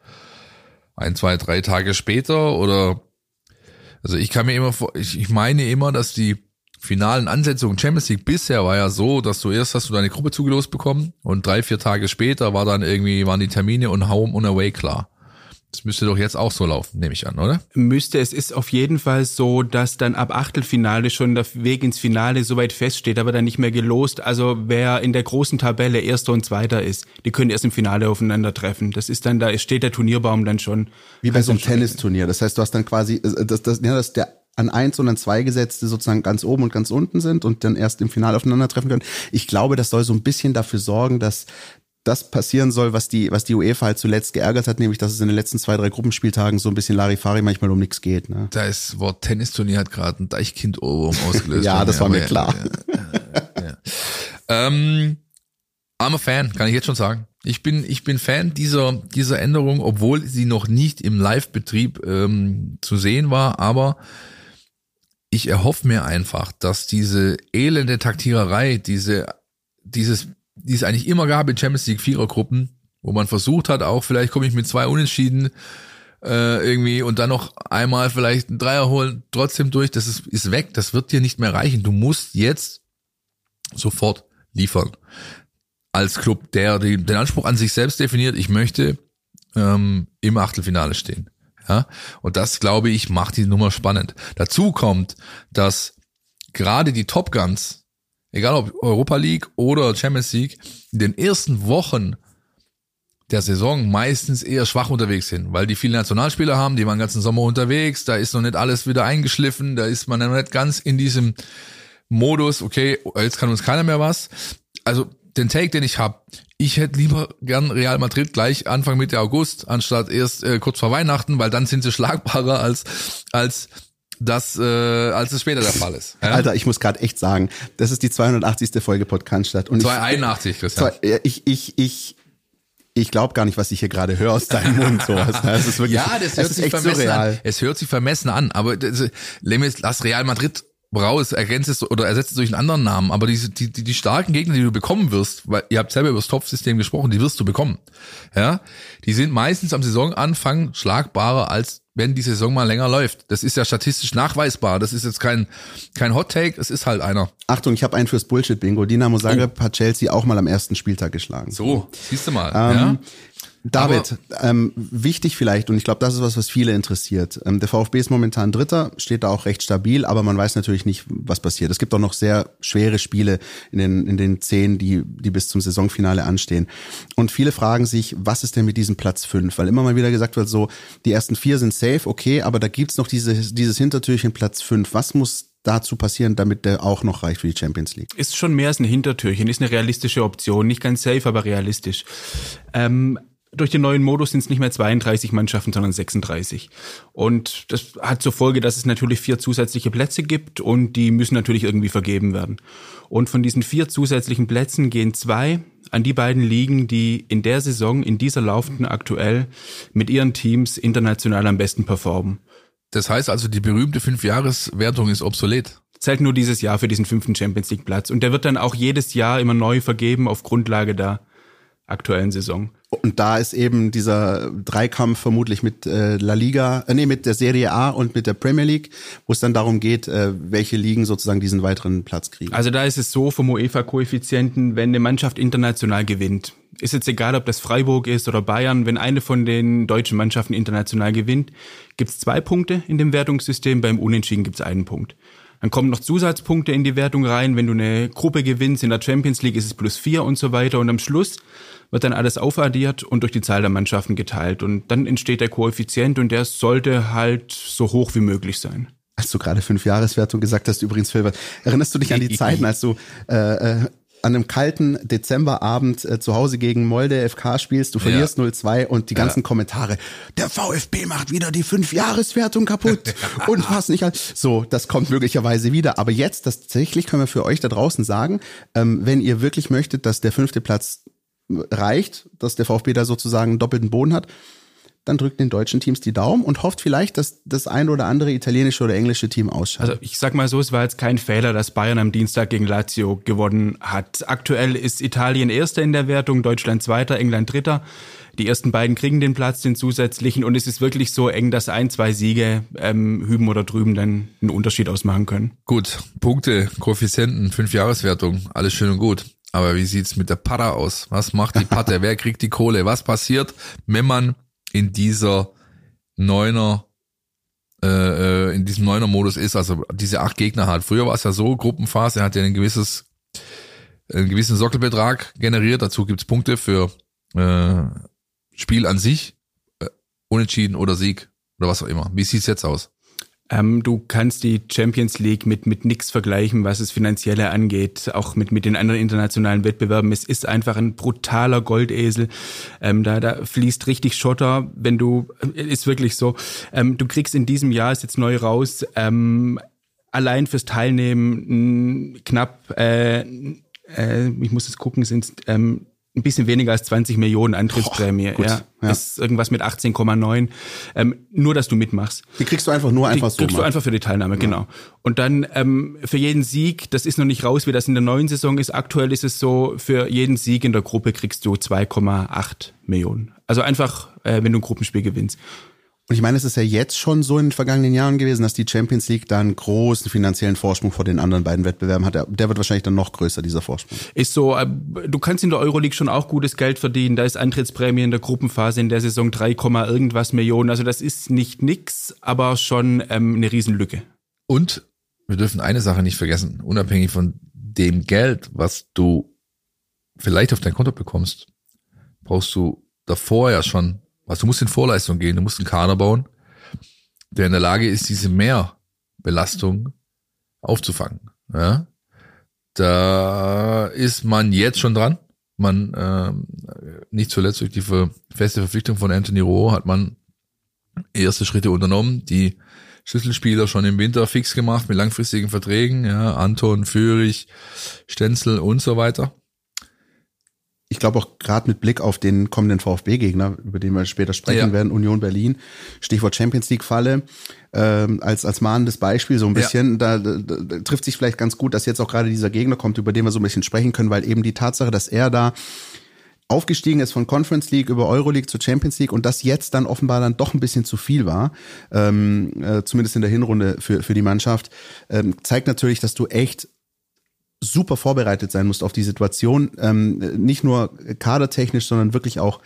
1, 2, 3 Tage später? Oder also ich meine immer, dass die finalen Ansetzungen Champions League bisher war ja so, dass du erst hast du deine Gruppe zugelost bekommen und 3, 4 Tage später waren die Termine und Home und Away klar. Das müsste doch jetzt auch so laufen, nehme ich an, oder? Es ist auf jeden Fall so, dass dann ab Achtelfinale schon der Weg ins Finale soweit feststeht, aber dann nicht mehr gelost. Also wer in der großen Tabelle Erster und Zweiter ist, die können erst im Finale aufeinandertreffen. Das ist dann, da steht der Turnierbaum dann schon. Wie bei so einem Tennisturnier. Das heißt, du hast dann quasi, dass der an 1 und an 2 Gesetzte sozusagen ganz oben und ganz unten sind und dann erst im Finale aufeinandertreffen können. Ich glaube, das soll so ein bisschen dafür sorgen, dass das passieren soll, was die UEFA halt zuletzt geärgert hat, nämlich, dass es in den letzten 2, 3 Gruppenspieltagen so ein bisschen Larifari manchmal um nichts geht. Ne? Das Wort Tennisturnier hat gerade ein Deichkind-Ohrwurm ausgelöst. Ja, das war mir klar. I'm a Fan, kann ich jetzt schon sagen. Ich bin Fan dieser Änderung, obwohl sie noch nicht im Live-Betrieb zu sehen war, aber ich erhoffe mir einfach, dass diese elende Taktiererei, die es eigentlich immer gab in Champions League Vierergruppen, wo man versucht hat, auch vielleicht komme ich mit 2 Unentschieden irgendwie und dann noch einmal vielleicht einen Dreier holen, trotzdem durch, das ist weg, das wird dir nicht mehr reichen. Du musst jetzt sofort liefern. Als Club, der den Anspruch an sich selbst definiert, ich möchte im Achtelfinale stehen. Ja? Und das, glaube ich, macht die Nummer spannend. Dazu kommt, dass gerade die Top Guns, egal ob Europa League oder Champions League, in den ersten Wochen der Saison meistens eher schwach unterwegs sind, weil die viele Nationalspieler haben, die waren den ganzen Sommer unterwegs, da ist noch nicht alles wieder eingeschliffen, da ist man noch nicht ganz in diesem Modus, okay, jetzt kann uns keiner mehr was. Also den Take, den ich habe, ich hätte lieber gern Real Madrid gleich Anfang Mitte August, anstatt erst kurz vor Weihnachten, weil dann sind sie schlagbarer als es später der Fall ist. Ja? Alter, ich muss gerade echt sagen, das ist die 280. Folge Podcast und 281, Christian. Ich glaube gar nicht, was ich hier gerade höre aus deinem Mund. Sowas. Das ist wirklich, ja, das hört sich vermessen an. Es hört sich vermessen an, aber lass Real Madrid raus, ergänzt es oder ersetzt es durch einen anderen Namen, aber die starken Gegner, die du bekommen wirst, weil ihr habt selber über das Topfsystem gesprochen, die wirst du bekommen. Ja, die sind meistens am Saisonanfang schlagbarer, als wenn die Saison mal länger läuft. Das ist ja statistisch nachweisbar. Das ist jetzt kein Hot Take, es ist halt einer. Achtung, ich habe einen fürs Bullshit-Bingo. Dinamo Zagreb hat Chelsea auch mal am ersten Spieltag geschlagen. So, siehst du mal. Ja. David, wichtig vielleicht, und ich glaube, das ist was viele interessiert. Der VfB ist momentan Dritter, steht da auch recht stabil, aber man weiß natürlich nicht, was passiert. Es gibt auch noch sehr schwere Spiele in den 10, die bis zum Saisonfinale anstehen. Und viele fragen sich, was ist denn mit diesem Platz 5? Weil immer mal wieder gesagt wird, so, die ersten 4 sind safe, okay, aber da gibt's noch dieses Hintertürchen Platz 5. Was muss dazu passieren, damit der auch noch reicht für die Champions League? Ist schon mehr als ein Hintertürchen, ist eine realistische Option. Nicht ganz safe, aber realistisch. Durch den neuen Modus sind es nicht mehr 32 Mannschaften, sondern 36. Und das hat zur Folge, dass es natürlich 4 zusätzliche Plätze gibt und die müssen natürlich irgendwie vergeben werden. Und von diesen 4 zusätzlichen Plätzen gehen 2 an die beiden Ligen, die in der Saison, in dieser laufenden aktuell, mit ihren Teams international am besten performen. Das heißt also, die berühmte 5-Jahres-Wertung ist obsolet. Zählt nur dieses Jahr für diesen 5. Champions League Platz. Und der wird dann auch jedes Jahr immer neu vergeben auf Grundlage der aktuellen Saison. Und da ist eben dieser Dreikampf vermutlich mit La Liga, mit der Serie A und mit der Premier League, wo es dann darum geht, welche Ligen sozusagen diesen weiteren Platz kriegen. Also da ist es so vom UEFA-Koeffizienten, wenn eine Mannschaft international gewinnt, ist jetzt egal, ob das Freiburg ist oder Bayern, wenn eine von den deutschen Mannschaften international gewinnt, gibt's 2 Punkte in dem Wertungssystem, beim Unentschieden gibt's 1 Punkt. Dann kommen noch Zusatzpunkte in die Wertung rein, wenn du eine Gruppe gewinnst, in der Champions League ist es +4 und so weiter und am Schluss wird dann alles aufaddiert und durch die Zahl der Mannschaften geteilt und dann entsteht der Koeffizient und der sollte halt so hoch wie möglich sein. Als du gerade 5-Jahreswertung gesagt hast, übrigens, Phil, erinnerst du dich an die Zeiten, als du an einem kalten Dezemberabend zu Hause gegen Molde FK spielst, du verlierst 0-2 und die ganzen Kommentare, der VfB macht wieder die 5-Jahreswertung kaputt und was nicht. So, das kommt möglicherweise wieder. Aber jetzt, tatsächlich können wir für euch da draußen sagen, wenn ihr wirklich möchtet, dass der 5. Platz reicht, dass der VfB da sozusagen einen doppelten Boden hat, dann drückt den deutschen Teams die Daumen und hofft vielleicht, dass das ein oder andere italienische oder englische Team ausscheidet. Also ich sag mal so, es war jetzt kein Fehler, dass Bayern am Dienstag gegen Lazio gewonnen hat. Aktuell ist Italien Erster in der Wertung, Deutschland Zweiter, England Dritter. Die ersten beiden kriegen den Platz, den zusätzlichen, und es ist wirklich so eng, dass 1-2 Siege hüben oder drüben dann einen Unterschied ausmachen können. Gut, Punkte, Koeffizienten, 5-Jahreswertung, alles schön und gut. Aber wie sieht's mit der Patte aus? Was macht die Patte? Wer kriegt die Kohle? Was passiert, wenn man in diesem Neuner-Modus ist, also diese 8 Gegner hat? Früher war es ja so, Gruppenphase hat ja einen gewissen Sockelbetrag generiert. Dazu gibt's Punkte für Spiel an sich, Unentschieden oder Sieg oder was auch immer. Wie sieht's jetzt aus? Du kannst die Champions League mit nix vergleichen, was es Finanzielle angeht, auch mit den anderen internationalen Wettbewerben. Es ist einfach ein brutaler Goldesel. Da fließt richtig Schotter, ist wirklich so. Du kriegst in diesem Jahr, ist jetzt neu raus, allein fürs Teilnehmen knapp, ich muss jetzt gucken, sind ein bisschen weniger als 20 Millionen Antrittsprämie. Ja. Ist irgendwas mit 18,9. Nur, dass du mitmachst. Die kriegst du einfach so. Kriegst du einfach für die Teilnahme, genau. Und dann für jeden Sieg, das ist noch nicht raus, wie das in der neuen Saison ist. Aktuell ist es so, für jeden Sieg in der Gruppe kriegst du 2,8 Millionen. Also einfach, wenn du ein Gruppenspiel gewinnst. Und ich meine, es ist ja jetzt schon so in den vergangenen Jahren gewesen, dass die Champions League da einen großen finanziellen Vorsprung vor den anderen beiden Wettbewerben hat. Der wird wahrscheinlich dann noch größer, dieser Vorsprung. Ist so, du kannst in der Euroleague schon auch gutes Geld verdienen. Da ist Antrittsprämie in der Gruppenphase in der Saison 3, irgendwas Millionen. Also das ist nicht nix, aber schon eine Riesenlücke. Und wir dürfen eine Sache nicht vergessen. Unabhängig von dem Geld, was du vielleicht auf dein Konto bekommst, brauchst du davor ja schon. Also du musst in Vorleistung gehen, du musst einen Kader bauen, der in der Lage ist, diese Mehrbelastung aufzufangen. Ja? Da ist man jetzt schon dran. Nicht zuletzt durch die feste Verpflichtung von Anthony Rowe hat man erste Schritte unternommen, die Schlüsselspieler schon im Winter fix gemacht mit langfristigen Verträgen, ja, Anton, Führig, Stenzel und so weiter. ich glaube auch gerade mit Blick auf den kommenden VfB-Gegner, über den wir später sprechen werden, Union Berlin, Stichwort Champions League-Falle, als mahnendes Beispiel so ein bisschen, da trifft sich vielleicht ganz gut, dass jetzt auch gerade dieser Gegner kommt, über den wir so ein bisschen sprechen können, weil eben die Tatsache, dass er da aufgestiegen ist von Conference League über Euroleague zur Champions League und das jetzt dann offenbar dann doch ein bisschen zu viel war, zumindest in der Hinrunde für die Mannschaft, zeigt natürlich, dass du echt super vorbereitet sein musst auf die Situation, nicht nur kadertechnisch, sondern wirklich auch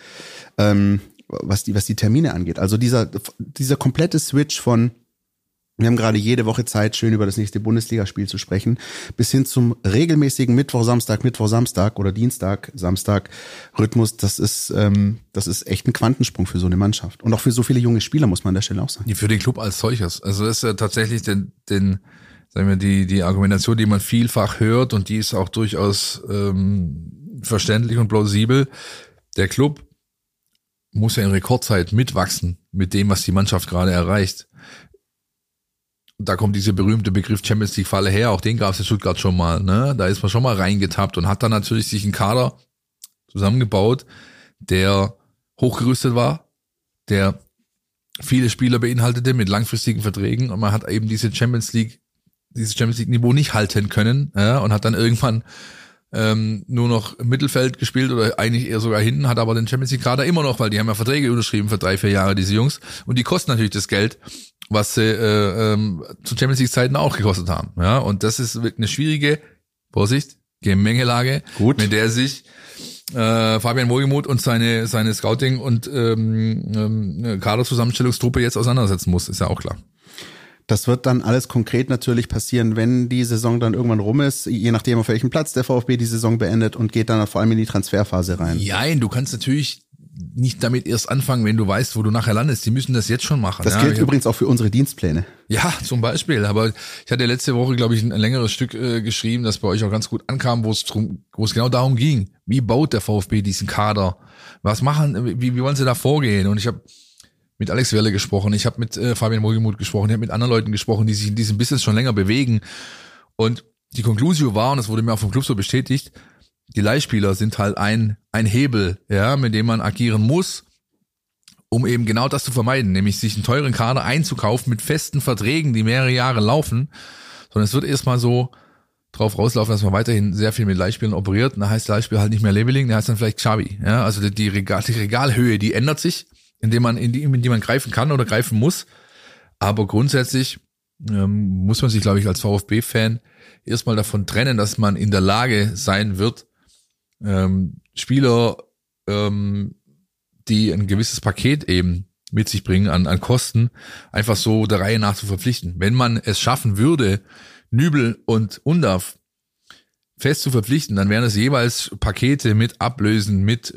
was die Termine angeht. Also dieser komplette Switch von wir haben gerade jede Woche Zeit, schön über das nächste Bundesligaspiel zu sprechen, bis hin zum regelmäßigen Mittwoch, Samstag oder Dienstag, Samstag Rhythmus. Das ist echt ein Quantensprung für so eine Mannschaft. Und auch für so viele junge Spieler, muss man an der Stelle auch sagen. Für den Club als solches. Also das ist ja tatsächlich sagen wir, die Argumentation, die man vielfach hört und die ist auch durchaus verständlich und plausibel. Der Club muss ja in Rekordzeit mitwachsen mit dem, was die Mannschaft gerade erreicht. Da kommt dieser berühmte Begriff Champions League Falle her, auch den gab es in Stuttgart schon mal, ne? Da ist man schon mal reingetappt und hat dann natürlich sich einen Kader zusammengebaut, der hochgerüstet war, der viele Spieler beinhaltete mit langfristigen Verträgen und man hat eben dieses Champions League Niveau nicht halten können, ja, und hat dann irgendwann nur noch im Mittelfeld gespielt oder eigentlich eher sogar hinten, hat aber den Champions League Kader immer noch, weil die haben ja Verträge unterschrieben für 3-4 Jahre, diese Jungs, und die kosten natürlich das Geld, was sie zu Champions League Zeiten auch gekostet haben, ja, und das ist wirklich eine schwierige, Vorsicht, Gemengelage, mit der sich Fabian Wohlgemuth und seine Scouting und Kaderzusammenstellungstruppe jetzt auseinandersetzen muss, ist ja auch klar. Das wird dann alles konkret natürlich passieren, wenn die Saison dann irgendwann rum ist, je nachdem auf welchem Platz der VfB die Saison beendet und geht dann vor allem in die Transferphase rein. Nein, du kannst natürlich nicht damit erst anfangen, wenn du weißt, wo du nachher landest. Die müssen das jetzt schon machen. Das gilt übrigens auch für unsere Dienstpläne. Ja, zum Beispiel. Aber ich hatte letzte Woche, glaube ich, ein längeres Stück geschrieben, das bei euch auch ganz gut ankam, wo es genau darum ging. Wie baut der VfB diesen Kader? Was machen, wie wollen sie da vorgehen? Und ich habe mit Alex Werle gesprochen, ich habe mit Fabian Wohlgemuth gesprochen, ich habe mit anderen Leuten gesprochen, die sich in diesem Business schon länger bewegen. Und die Conclusio war, und das wurde mir auch vom Club so bestätigt, die Leihspieler sind halt ein Hebel, ja, mit dem man agieren muss, um eben genau das zu vermeiden, nämlich sich einen teuren Kader einzukaufen mit festen Verträgen, die mehrere Jahre laufen, sondern es wird erstmal so drauf rauslaufen, dass man weiterhin sehr viel mit Leihspielern operiert. Und da heißt Leihspiel halt nicht mehr Leveling, da heißt dann vielleicht Xavi, ja, also die Regalhöhe, die ändert sich, in die man greifen kann oder greifen muss. Aber grundsätzlich muss man sich, glaube ich, als VfB-Fan erstmal davon trennen, dass man in der Lage sein wird, Spieler, die ein gewisses Paket eben mit sich bringen an Kosten, einfach so der Reihe nach zu verpflichten. Wenn man es schaffen würde, Nübel und Undav fest zu verpflichten, dann wären es jeweils Pakete mit Ablösen, mit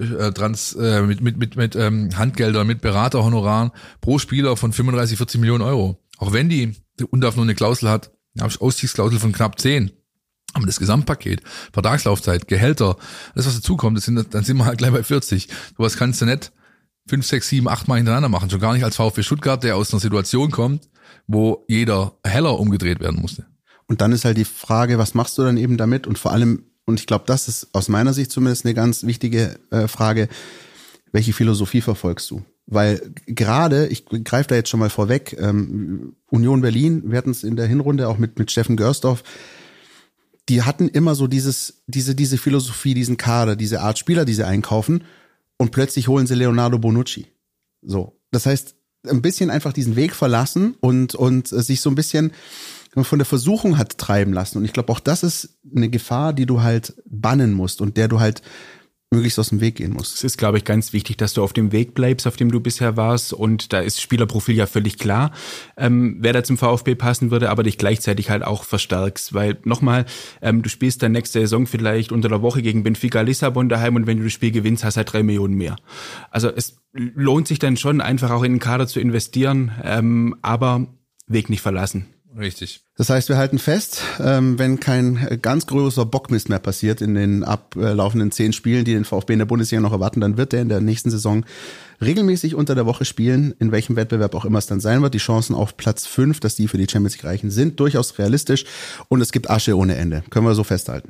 Handgeldern, mit Beraterhonoraren pro Spieler von 35, 40 Millionen Euro. Auch wenn die Undav nur eine Klausel hat, eine Ausstiegsklausel von knapp 10. Aber das Gesamtpaket, Vertragslaufzeit, Gehälter, alles was dazukommt, dann sind wir halt gleich bei 40. Sowas kannst du nicht 5, 6, 7, 8 Mal hintereinander machen. Schon gar nicht als VfB Stuttgart, der aus einer Situation kommt, wo jeder Heller umgedreht werden musste. Und dann ist halt die Frage, was machst du dann eben damit? Und vor allem, und ich glaube, das ist aus meiner Sicht zumindest eine ganz wichtige Frage, welche Philosophie verfolgst du? Weil gerade, ich greife da jetzt schon mal vorweg, Union Berlin, wir hatten es in der Hinrunde auch mit Steffen Görsdorf, die hatten immer so diese Philosophie, diesen Kader, diese Art Spieler, die sie einkaufen, und plötzlich holen sie Leonardo Bonucci. So, das heißt, ein bisschen einfach diesen Weg verlassen und sich so ein bisschen von der Versuchung hat treiben lassen. Und ich glaube, auch das ist eine Gefahr, die du halt bannen musst und der du halt möglichst aus dem Weg gehen musst. Es ist, glaube ich, ganz wichtig, dass du auf dem Weg bleibst, auf dem du bisher warst, und da ist Spielerprofil ja völlig klar, wer da zum VfB passen würde, aber dich gleichzeitig halt auch verstärkst, weil nochmal, du spielst dann nächste Saison vielleicht unter der Woche gegen Benfica Lissabon daheim, und wenn du das Spiel gewinnst, hast du halt 3 Millionen mehr. Also es lohnt sich dann schon, einfach auch in den Kader zu investieren, aber Weg nicht verlassen. Richtig. Das heißt, wir halten fest, wenn kein ganz größer Bockmist mehr passiert in den ablaufenden 10 Spielen, die den VfB in der Bundesliga noch erwarten, dann wird er in der nächsten Saison regelmäßig unter der Woche spielen, in welchem Wettbewerb auch immer es dann sein wird. Die Chancen auf Platz 5, dass die für die Champions League reichen, sind durchaus realistisch, und es gibt Asche ohne Ende. Können wir so festhalten.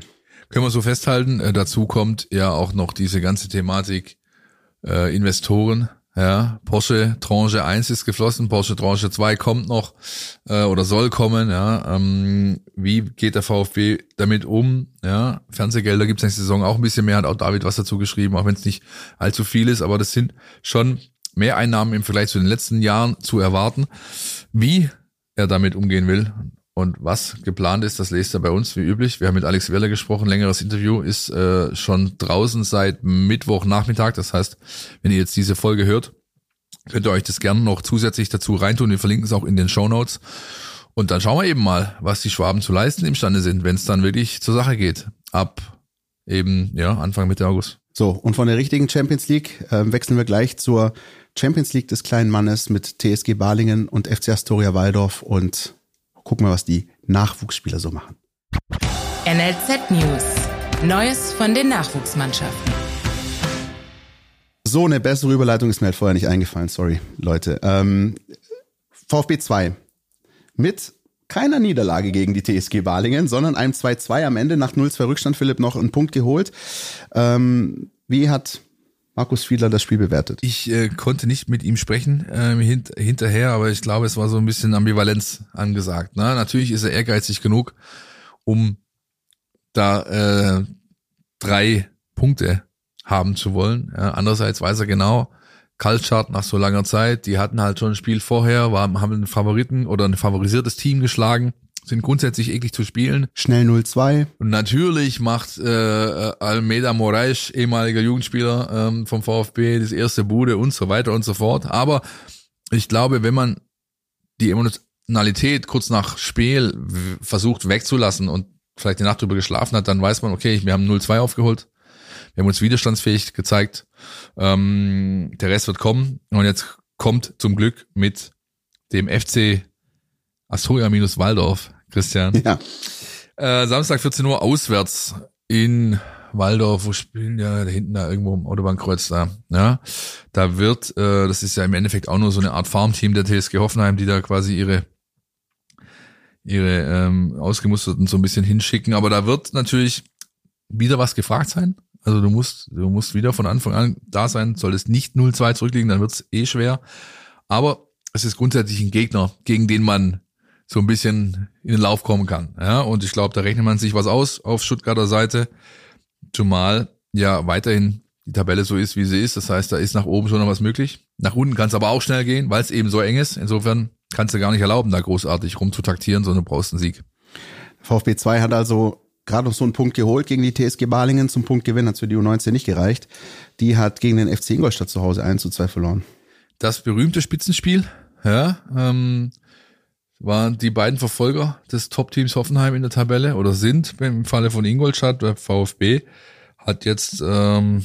Können wir so festhalten. Dazu kommt ja auch noch diese ganze Thematik Investoren. Ja, Porsche Tranche 1 ist geflossen, Porsche Tranche 2 kommt noch oder soll kommen. Ja, wie geht der VfB damit um? Ja, Fernsehgelder gibt es nächste Saison auch ein bisschen mehr, hat auch David was dazu geschrieben, auch wenn es nicht allzu viel ist, aber das sind schon Mehreinnahmen im Vergleich zu den letzten Jahren zu erwarten. Wie er damit umgehen will und was geplant ist, das lest er bei uns wie üblich. Wir haben mit Alex Werle gesprochen, längeres Interview ist schon draußen seit Mittwochnachmittag. Das heißt, wenn ihr jetzt diese Folge hört, könnt ihr euch das gerne noch zusätzlich dazu reintun. Wir verlinken es auch in den Shownotes. Und dann schauen wir eben mal, was die Schwaben zu leisten imstande sind, wenn es dann wirklich zur Sache geht. Ab eben Anfang Mitte August. So, und von der richtigen Champions League wechseln wir gleich zur Champions League des kleinen Mannes mit TSG Balingen und FC Astoria Waldorf und gucken wir, was die Nachwuchsspieler so machen. NLZ News. Neues von den Nachwuchsmannschaften. So, eine bessere Überleitung ist mir halt vorher nicht eingefallen. Sorry, Leute. VfB 2 mit keiner Niederlage gegen die TSG Balingen, sondern einem 2-2 am Ende nach 0-2 Rückstand. Philipp noch einen Punkt geholt. Wie hat Markus Fiedler das Spiel bewertet? Ich konnte nicht mit ihm sprechen hinterher, aber ich glaube, es war so ein bisschen Ambivalenz angesagt. Ne? Natürlich ist er ehrgeizig genug, um da 3 Punkte haben zu wollen. Ja, andererseits weiß er genau, Kaltstart nach so langer Zeit, die hatten halt schon ein Spiel vorher, haben einen Favoriten oder ein favorisiertes Team geschlagen, sind grundsätzlich eklig zu spielen. Schnell 0-2. Und natürlich macht Almeida Moraes, ehemaliger Jugendspieler vom VfB, das erste Bude und so weiter und so fort. Aber ich glaube, wenn man die Emotionalität kurz nach Spiel versucht wegzulassen und vielleicht die Nacht drüber geschlafen hat, dann weiß man, okay, wir haben 0-2 aufgeholt. Wir haben uns widerstandsfähig gezeigt. Der Rest wird kommen. Und jetzt kommt zum Glück mit dem FC Astoria minus Waldorf, Christian. Ja. Samstag 14 Uhr auswärts in Waldorf, wo spielen ja da hinten da irgendwo im Autobahnkreuz da. Ja, da wird, das ist ja im Endeffekt auch nur so eine Art Farmteam der TSG Hoffenheim, die da quasi ihre Ausgemusterten so ein bisschen hinschicken. Aber da wird natürlich wieder was gefragt sein. Also du musst wieder von Anfang an da sein, soll es nicht 0-2 zurückliegen, dann wird's schwer. Aber es ist grundsätzlich ein Gegner, gegen den man so ein bisschen in den Lauf kommen kann. Ja, und ich glaube, da rechnet man sich was aus auf Stuttgarter Seite, zumal ja weiterhin die Tabelle so ist, wie sie ist. Das heißt, da ist nach oben schon noch was möglich. Nach unten kann es aber auch schnell gehen, weil es eben so eng ist. Insofern kannst du gar nicht erlauben, da großartig rumzutaktieren, sondern du brauchst einen Sieg. VfB 2 hat also gerade noch so einen Punkt geholt gegen die TSG Balingen. Zum Punktgewinn hat es für die U19 nicht gereicht. Die hat gegen den FC Ingolstadt zu Hause 1-2 verloren. Das berühmte Spitzenspiel, ja, waren die beiden Verfolger des Top-Teams Hoffenheim in der Tabelle oder sind im Falle von Ingolstadt. Der VfB hat jetzt, ich will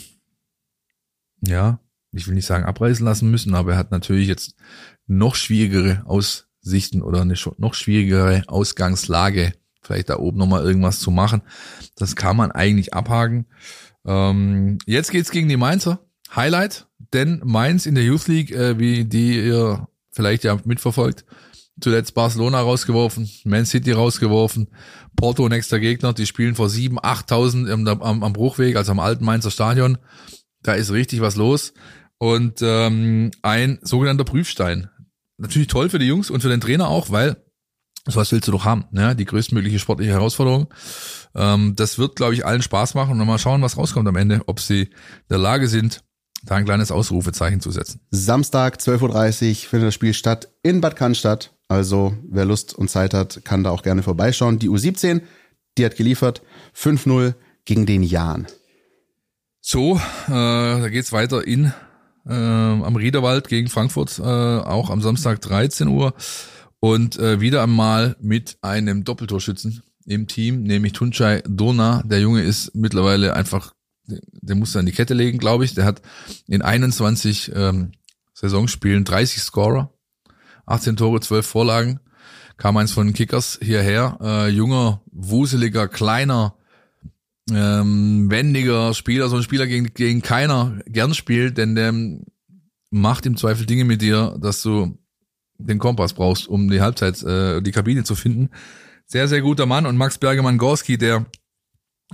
nicht sagen abreißen lassen müssen, aber er hat natürlich jetzt noch schwierigere Aussichten oder eine noch schwierigere Ausgangslage, vielleicht da oben nochmal irgendwas zu machen. Das kann man eigentlich abhaken. Jetzt geht's gegen die Mainzer. Highlight, denn Mainz in der Youth League, wie die ihr vielleicht ja mitverfolgt, zuletzt Barcelona rausgeworfen, Man City rausgeworfen, Porto nächster Gegner, die spielen vor 7.000, 8.000 am Bruchweg, also am alten Mainzer Stadion. Da ist richtig was los und ein sogenannter Prüfstein. Natürlich toll für die Jungs und für den Trainer auch, weil sowas willst du doch haben, ne? Die größtmögliche sportliche Herausforderung. Das wird, glaube ich, allen Spaß machen und mal schauen, was rauskommt am Ende, ob sie in der Lage sind, da ein kleines Ausrufezeichen zu setzen. Samstag 12.30 Uhr findet das Spiel statt in Bad Cannstatt. Also wer Lust und Zeit hat, kann da auch gerne vorbeischauen. Die U17, die hat geliefert 5-0 gegen den Jahn. So, da geht's weiter am Riederwald gegen Frankfurt, auch am Samstag 13 Uhr. Und wieder einmal mit einem Doppeltorschützen im Team, nämlich Tunçay Dorna. Der Junge ist mittlerweile einfach, der muss an die Kette legen, glaube ich. Der hat in 21 Saisonspielen 30 Scorer, 18 Tore, 12 Vorlagen. Kam eins von den Kickers hierher. Junger, wuseliger, kleiner, wendiger Spieler. So ein Spieler, gegen keiner gern spielt, denn der macht im Zweifel Dinge mit dir, dass du den Kompass brauchst, um die Halbzeit, die Kabine zu finden. Sehr, sehr guter Mann. Und Max Bergemann-Gorski, der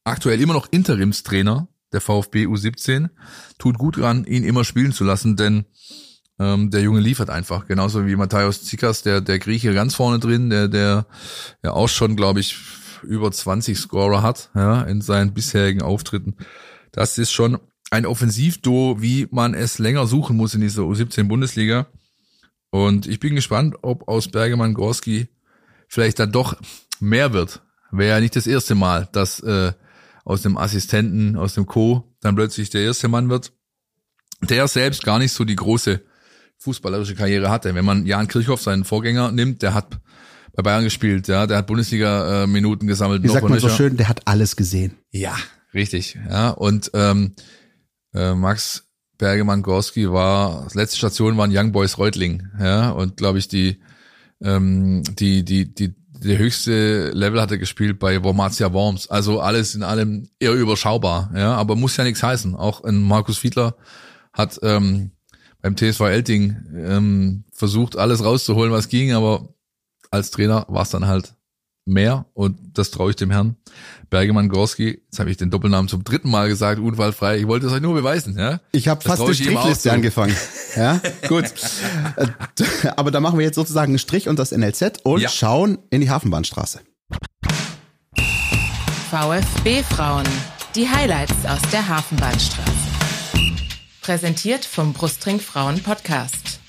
aktuell immer noch Interimstrainer der VfB U17. Tut gut dran, ihn immer spielen zu lassen, denn der Junge liefert einfach. Genauso wie Matthäus Tsikas, der Grieche ganz vorne drin, der ja auch schon, glaube ich, über 20 Scorer hat, ja, in seinen bisherigen Auftritten. Das ist schon ein Offensivduo, wie man es länger suchen muss in dieser U17-Bundesliga. Und ich bin gespannt, ob aus Bergemann-Gorski vielleicht dann doch mehr wird. Wäre ja nicht das erste Mal, dass aus dem Assistenten, aus dem Co. dann plötzlich der erste Mann wird, der selbst gar nicht so die große fußballerische Karriere hatte. Wenn man Jan Kirchhoff, seinen Vorgänger, nimmt, der hat bei Bayern gespielt, ja, der hat Bundesliga-Minuten gesammelt. Wie sagt man so schön, der hat alles gesehen. Ja, richtig. Ja, und Max Bergemann-Gorski war, letzte Station waren Young Boys Reutling, ja, und glaube ich die höchste Level hat er gespielt bei Wormatia Worms. Also alles in allem eher überschaubar, ja, aber muss ja nichts heißen. Auch ein Markus Fiedler hat beim TSV Elting versucht, alles rauszuholen, was ging, aber als Trainer war es dann halt mehr und das traue ich dem Herrn Bergemann-Gorski. Jetzt habe ich den Doppelnamen zum 3. Mal gesagt, unfallfrei. Ich wollte es euch nur beweisen. Ja? Ich habe fast die Strichliste angefangen. Ja, gut. Aber da machen wir jetzt sozusagen einen Strich unter das NLZ und schauen in die Hafenbahnstraße. VfB Frauen. Die Highlights aus der Hafenbahnstraße. Präsentiert vom Brustring Frauen Podcast.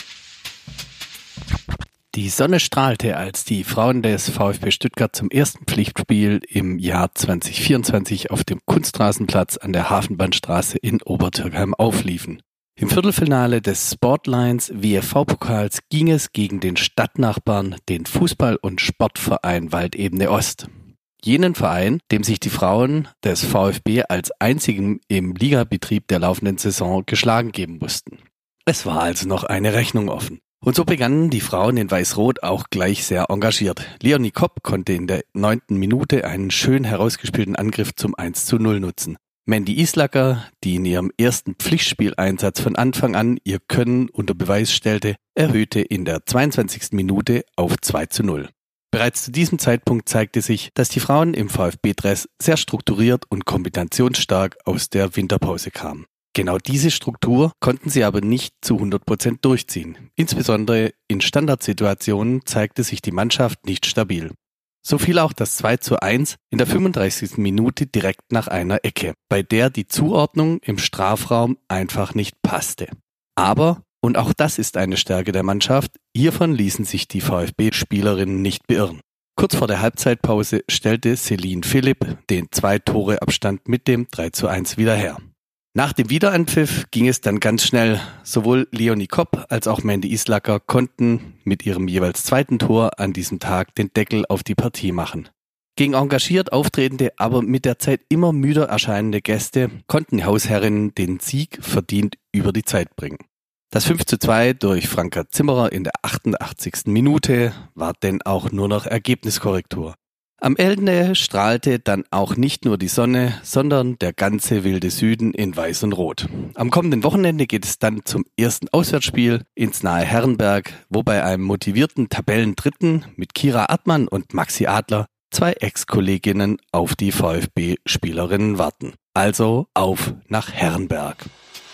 Die Sonne strahlte, als die Frauen des VfB Stuttgart zum ersten Pflichtspiel im Jahr 2024 auf dem Kunstrasenplatz an der Hafenbahnstraße in Obertürkheim aufliefen. Im Viertelfinale des Sportlines WFV-Pokals ging es gegen den Stadtnachbarn, den Fußball- und Sportverein Waldebene Ost. Jenen Verein, dem sich die Frauen des VfB als einzigen im Ligabetrieb der laufenden Saison geschlagen geben mussten. Es war also noch eine Rechnung offen. Und so begannen die Frauen in Weiß-Rot auch gleich sehr engagiert. Leonie Kopp konnte in der 9. Minute einen schön herausgespielten Angriff zum 1:0 nutzen. Mandy Islacker, die in ihrem ersten Pflichtspieleinsatz von Anfang an ihr Können unter Beweis stellte, erhöhte in der 22. Minute auf 2:0. Bereits zu diesem Zeitpunkt zeigte sich, dass die Frauen im VfB-Dress sehr strukturiert und kombinationsstark aus der Winterpause kamen. Genau diese Struktur konnten sie aber nicht zu 100% durchziehen. Insbesondere in Standardsituationen zeigte sich die Mannschaft nicht stabil. So fiel auch das 2:1 in der 35. Minute direkt nach einer Ecke, bei der die Zuordnung im Strafraum einfach nicht passte. Aber, und auch das ist eine Stärke der Mannschaft, hiervon ließen sich die VfB-Spielerinnen nicht beirren. Kurz vor der Halbzeitpause stellte Celine Philipp den 2-Tore-Abstand mit dem 3:1 wieder her. Nach dem Wiederanpfiff ging es dann ganz schnell. Sowohl Leonie Kopp als auch Mandy Islacker konnten mit ihrem jeweils 2. Tor an diesem Tag den Deckel auf die Partie machen. Gegen engagiert auftretende, aber mit der Zeit immer müder erscheinende Gäste konnten die Hausherrinnen den Sieg verdient über die Zeit bringen. Das 5:2 durch Franka Zimmerer in der 88. Minute war denn auch nur noch Ergebniskorrektur. Am Ende strahlte dann auch nicht nur die Sonne, sondern der ganze wilde Süden in Weiß und Rot. Am kommenden Wochenende geht es dann zum ersten Auswärtsspiel ins nahe Herrenberg, wo bei einem motivierten Tabellendritten mit Kira Erdmann und Maxi Adler 2 Ex-Kolleginnen auf die VfB-Spielerinnen warten. Also auf nach Herrenberg.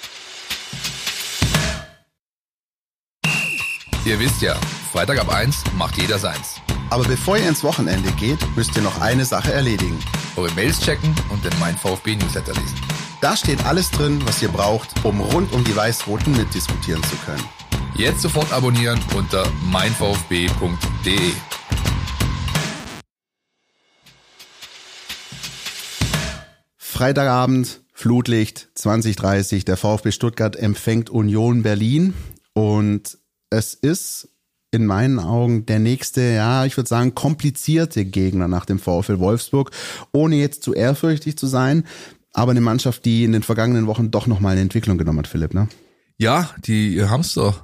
Ihr wisst ja, Freitag ab 1 macht jeder seins. Aber bevor ihr ins Wochenende geht, müsst ihr noch eine Sache erledigen. Eure Mails checken und den Mein VfB Newsletter lesen. Da steht alles drin, was ihr braucht, um rund um die Weiß-Roten mitdiskutieren zu können. Jetzt sofort abonnieren unter meinvfb.de. Freitagabend, Flutlicht, 20:30, der VfB Stuttgart empfängt Union Berlin und es ist in meinen Augen der nächste, ja, ich würde sagen, komplizierte Gegner nach dem VfL Wolfsburg, ohne jetzt zu ehrfürchtig zu sein, aber eine Mannschaft, die in den vergangenen Wochen doch nochmal eine Entwicklung genommen hat, Philipp, ne? Ja, die Hamsterer,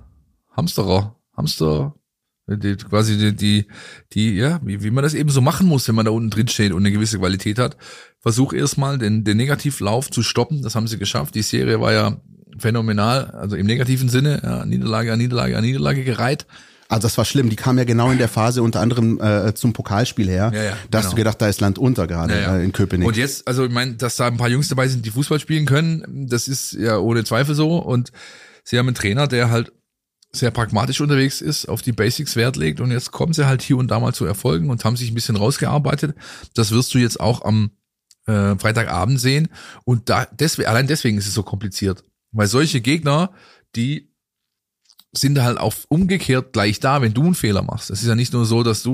wie man das eben so machen muss, wenn man da unten drin steht und eine gewisse Qualität hat. Versuch erstmal den Negativlauf zu stoppen, das haben sie geschafft. Die Serie war ja phänomenal, also im negativen Sinne, ja, Niederlage an Niederlage an Niederlage gereiht. Also das war schlimm, die kamen ja genau in der Phase unter anderem zum Pokalspiel her. Ja, da hast du gedacht, da ist Land unter gerade in Köpenick. Und jetzt, also ich meine, dass da ein paar Jungs dabei sind, die Fußball spielen können, das ist ja ohne Zweifel so. Und sie haben einen Trainer, der halt sehr pragmatisch unterwegs ist, auf die Basics Wert legt. Und jetzt kommen sie halt hier und da mal zu Erfolgen und haben sich ein bisschen rausgearbeitet. Das wirst du jetzt auch am Freitagabend sehen. Und allein deswegen ist es so kompliziert. Weil solche Gegner, die sind halt auch umgekehrt gleich da, wenn du einen Fehler machst. Es ist ja nicht nur so, dass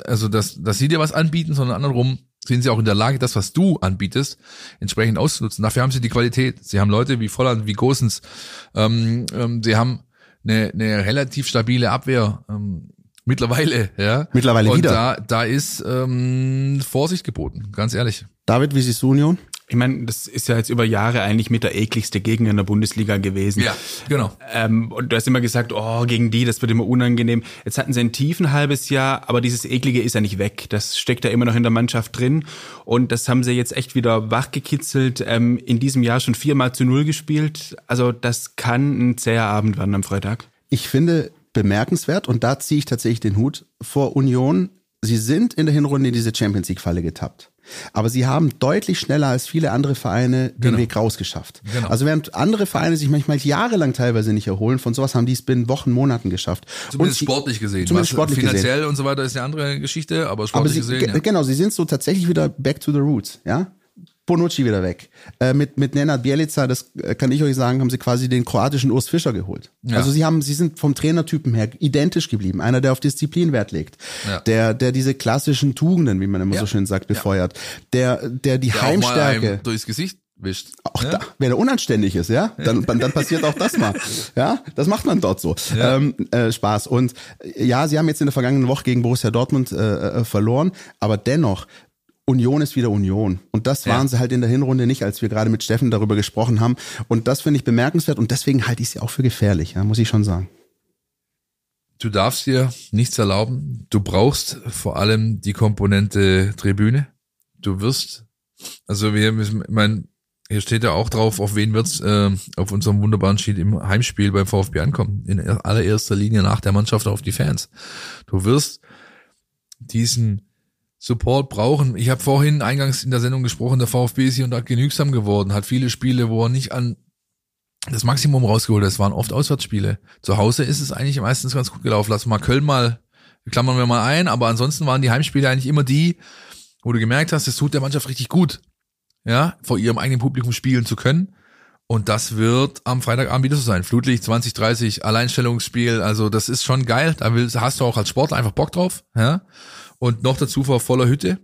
sie dir was anbieten, sondern andersrum sind sie auch in der Lage, das, was du anbietest, entsprechend auszunutzen. Dafür haben sie die Qualität. Sie haben Leute wie Volland, wie Gosens. Sie haben eine relativ stabile Abwehr. Mittlerweile, ja. Mittlerweile wieder. Und da ist Vorsicht geboten, ganz ehrlich. David, wie siehst du Union? Ich meine, das ist ja jetzt über Jahre eigentlich mit der ekligste Gegner in der Bundesliga gewesen. Ja, genau. Und du hast immer gesagt, gegen die, das wird immer unangenehm. Jetzt hatten sie ein tief ein halbes Jahr, aber dieses Eklige ist ja nicht weg. Das steckt ja immer noch in der Mannschaft drin. Und das haben sie jetzt echt wieder wachgekitzelt. In diesem Jahr schon 4-0 gespielt. Also das kann ein zäher Abend werden am Freitag. Ich finde bemerkenswert, und da ziehe ich tatsächlich den Hut vor Union. Sie sind in der Hinrunde in diese Champions-League-Falle getappt. Aber sie haben deutlich schneller als viele andere Vereine den Weg rausgeschafft. Genau. Also während andere Vereine sich manchmal jahrelang teilweise nicht erholen, von sowas haben die es binnen Wochen, Monaten geschafft. Zumindest sportlich gesehen. Zumindest sportlich finanziell gesehen. Und so weiter ist eine andere Geschichte, aber sportlich gesehen, ja. Genau, sie sind so tatsächlich wieder back to the roots, ja. Bonucci wieder weg. Mit Nenad Bjelica, das kann ich euch sagen, haben sie quasi den kroatischen Urs Fischer geholt. Ja. Also sie sind vom Trainertypen her identisch geblieben. Einer, der auf Disziplin Wert legt. Ja. Der diese klassischen Tugenden, wie man immer so schön sagt, befeuert. Der die Heimstärke. Auch mal durchs Gesicht wischt. Auch da, wenn er unanständig ist, ja, dann passiert auch das mal. Ja, das macht man dort so. Ja. Spaß. Und ja, sie haben jetzt in der vergangenen Woche gegen Borussia Dortmund verloren, aber dennoch, Union ist wieder Union. Und das waren sie halt in der Hinrunde nicht, als wir gerade mit Steffen darüber gesprochen haben. Und das finde ich bemerkenswert und deswegen halte ich sie auch für gefährlich, ja, muss ich schon sagen. Du darfst dir nichts erlauben. Du brauchst vor allem die Komponente Tribüne. Du wirst, also hier steht ja auch drauf, auf wen wird's auf unserem wunderbaren Sheet im Heimspiel beim VfB ankommen. In allererster Linie nach der Mannschaft auf die Fans. Du wirst diesen Support brauchen. Ich habe vorhin eingangs in der Sendung gesprochen, der VfB ist hier und da genügsam geworden, hat viele Spiele, wo er nicht an das Maximum rausgeholt hat. Es waren oft Auswärtsspiele. Zu Hause ist es eigentlich meistens ganz gut gelaufen. Lass mal Köln klammern wir mal ein, aber ansonsten waren die Heimspiele eigentlich immer die, wo du gemerkt hast, es tut der Mannschaft richtig gut, ja, vor ihrem eigenen Publikum spielen zu können. Und das wird am Freitagabend wieder so sein. Flutlicht 20:30, Alleinstellungsspiel, also das ist schon geil. Da hast du auch als Sportler einfach Bock drauf, ja. Und noch dazu vor voller Hütte.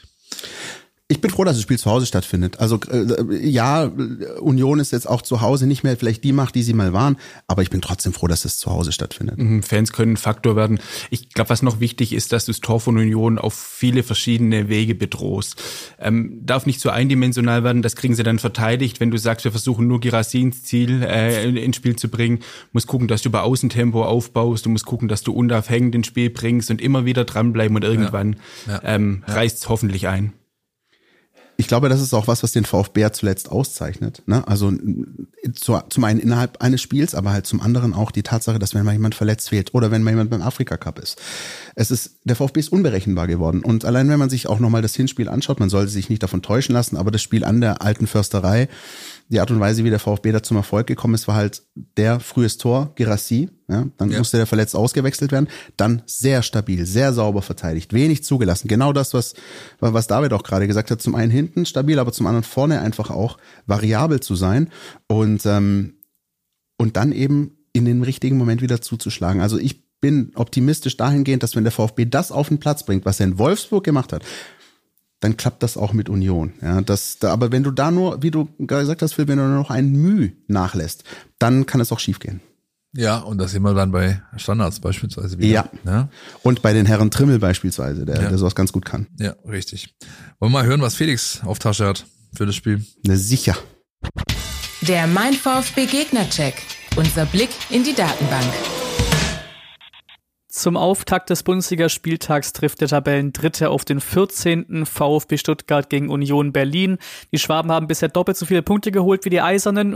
Ich bin froh, dass das Spiel zu Hause stattfindet. Also ja, Union ist jetzt auch zu Hause nicht mehr vielleicht die Macht, die sie mal waren, aber ich bin trotzdem froh, dass es zu Hause stattfindet. Fans können ein Faktor werden. Ich glaube, was noch wichtig ist, dass du das Tor von Union auf viele verschiedene Wege bedrohst. Darf nicht so eindimensional werden, das kriegen sie dann verteidigt. Wenn du sagst, wir versuchen nur Guirassy ins Ziel ins Spiel zu bringen, musst gucken, dass du über Außentempo aufbaust, du musst gucken, dass du unaufhängend ins Spiel bringst und immer wieder dranbleiben und irgendwann reißt es hoffentlich ein. Ich glaube, das ist auch was den VfB zuletzt auszeichnet. Ne? Also zum einen innerhalb eines Spiels, aber halt zum anderen auch die Tatsache, dass wenn mal jemand verletzt fehlt oder wenn mal jemand beim Afrika-Cup ist. Der VfB ist unberechenbar geworden. Und allein wenn man sich auch nochmal das Hinspiel anschaut, man sollte sich nicht davon täuschen lassen, aber das Spiel an der Alten Försterei, die Art und Weise, wie der VfB da zum Erfolg gekommen ist, war halt der frühes Tor, Guirassy. Ja, dann musste der verletzt ausgewechselt werden. Dann sehr stabil, sehr sauber verteidigt, wenig zugelassen. Genau das, was David auch gerade gesagt hat. Zum einen hinten stabil, aber zum anderen vorne einfach auch variabel zu sein und dann eben in den richtigen Moment wieder zuzuschlagen. Also ich bin optimistisch dahingehend, dass wenn der VfB das auf den Platz bringt, was er in Wolfsburg gemacht hat, dann klappt das auch mit Union. Ja, aber wenn du da nur, wie du gerade gesagt hast, Phil, wenn du nur noch ein Mühe nachlässt, dann kann es auch schiefgehen. Ja, und das sehen wir dann bei Standards beispielsweise wieder. Ja. Und bei den Herren Trimmel beispielsweise, der sowas ganz gut kann. Ja, richtig. Wollen wir mal hören, was Felix auf Tasche hat für das Spiel? Na sicher. Der Mein VfB Gegner-Check. Unser Blick in die Datenbank. Zum Auftakt des Bundesligaspieltags trifft der Tabellendritte auf den 14. VfB Stuttgart gegen Union Berlin. Die Schwaben haben bisher doppelt so viele Punkte geholt wie die Eisernen,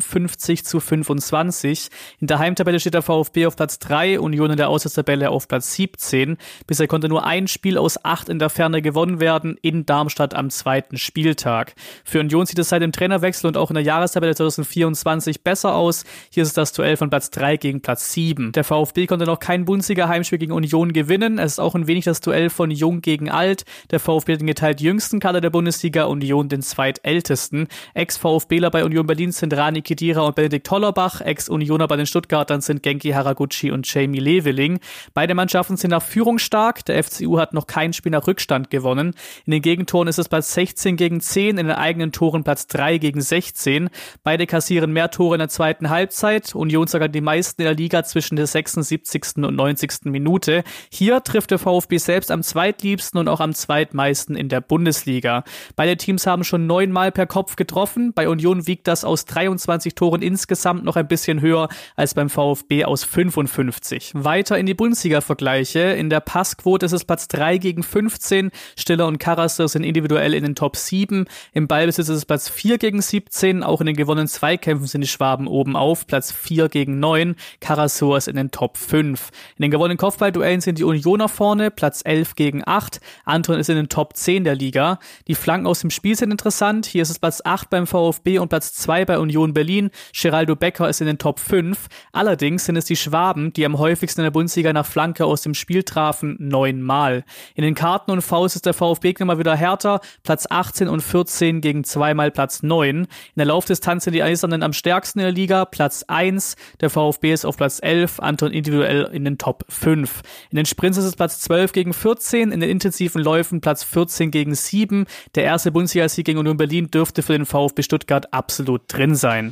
50-25. In der Heimtabelle steht der VfB auf Platz 3, Union in der Auswärtstabelle auf Platz 17. Bisher konnte nur ein Spiel aus 8 in der Ferne gewonnen werden, in Darmstadt am 2. Spieltag. Für Union sieht es seit dem Trainerwechsel und auch in der Jahrestabelle 2024 besser aus. Hier ist das Duell von Platz 3 gegen Platz 7. Der VfB konnte noch kein Bundesliga-Heimspiel gegen Union gewinnen. Es ist auch ein wenig das Duell von Jung gegen Alt. Der VfB hat den geteilt jüngsten Kader der Bundesliga, Union den zweitältesten. Ex-VfBler bei Union Berlin sind Rani Khedira und Benedikt Hollerbach. Ex-Unioner bei den Stuttgartern sind Genki Haraguchi und Jamie Leveling. Beide Mannschaften sind nach Führung stark. Der FCU hat noch kein Spiel nach Rückstand gewonnen. In den Gegentoren ist es Platz 16 gegen 10, in den eigenen Toren Platz 3 gegen 16. Beide kassieren mehr Tore in der zweiten Halbzeit. Union sogar die meisten in der Liga zwischen der 76. und 90. Minute. Hier trifft der VfB selbst am zweitliebsten und auch am zweitmeisten in der Bundesliga. Beide Teams haben schon 9-mal per Kopf getroffen. Bei Union wiegt das aus 23 Toren insgesamt noch ein bisschen höher als beim VfB aus 55. Weiter in die Bundesliga-Vergleiche. In der Passquote ist es Platz 3 gegen 15. Stiller und Karasser sind individuell in den Top 7. Im Ballbesitz ist es Platz 4 gegen 17. Auch in den gewonnenen Zweikämpfen sind die Schwaben oben auf. Platz 4 gegen 9. Karasor ist in den Top 5. In den gewonnenen Kopfballduellen sind die Unioner vorne, Platz 11 gegen 8. Anton ist in den Top 10 der Liga. Die Flanken aus dem Spiel sind interessant. Hier ist es Platz 8 beim VfB und Platz 2 bei Union Berlin. Geraldo Becker ist in den Top 5. Allerdings sind es die Schwaben, die am häufigsten in der Bundesliga nach Flanke aus dem Spiel trafen, 9-mal. In den Karten und Fouls ist der VfB mal wieder härter. Platz 18 und 14 gegen 2-mal Platz 9. In der Laufdistanz sind die Eisernen am stärksten in der Liga, Platz 1. Der VfB ist auf Platz 11, Anton individuell in den Top 5. In den Sprints ist es Platz 12 gegen 14, in den intensiven Läufen Platz 14 gegen 7. Der erste Bundesliga-Sieg gegen Union Berlin dürfte für den VfB Stuttgart absolut drin sein.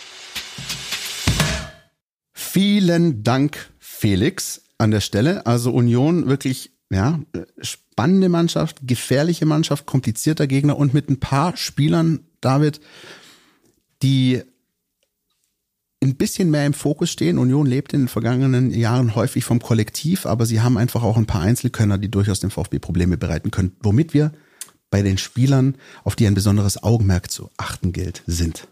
Vielen Dank, Felix, an der Stelle. Also Union wirklich, ja, spannende Mannschaft, gefährliche Mannschaft, komplizierter Gegner und mit ein paar Spielern, David, die ein bisschen mehr im Fokus stehen. Union lebt in den vergangenen Jahren häufig vom Kollektiv, aber sie haben einfach auch ein paar Einzelkönner, die durchaus dem VfB Probleme bereiten können, womit wir bei den Spielern, auf die ein besonderes Augenmerk zu achten gilt, sind.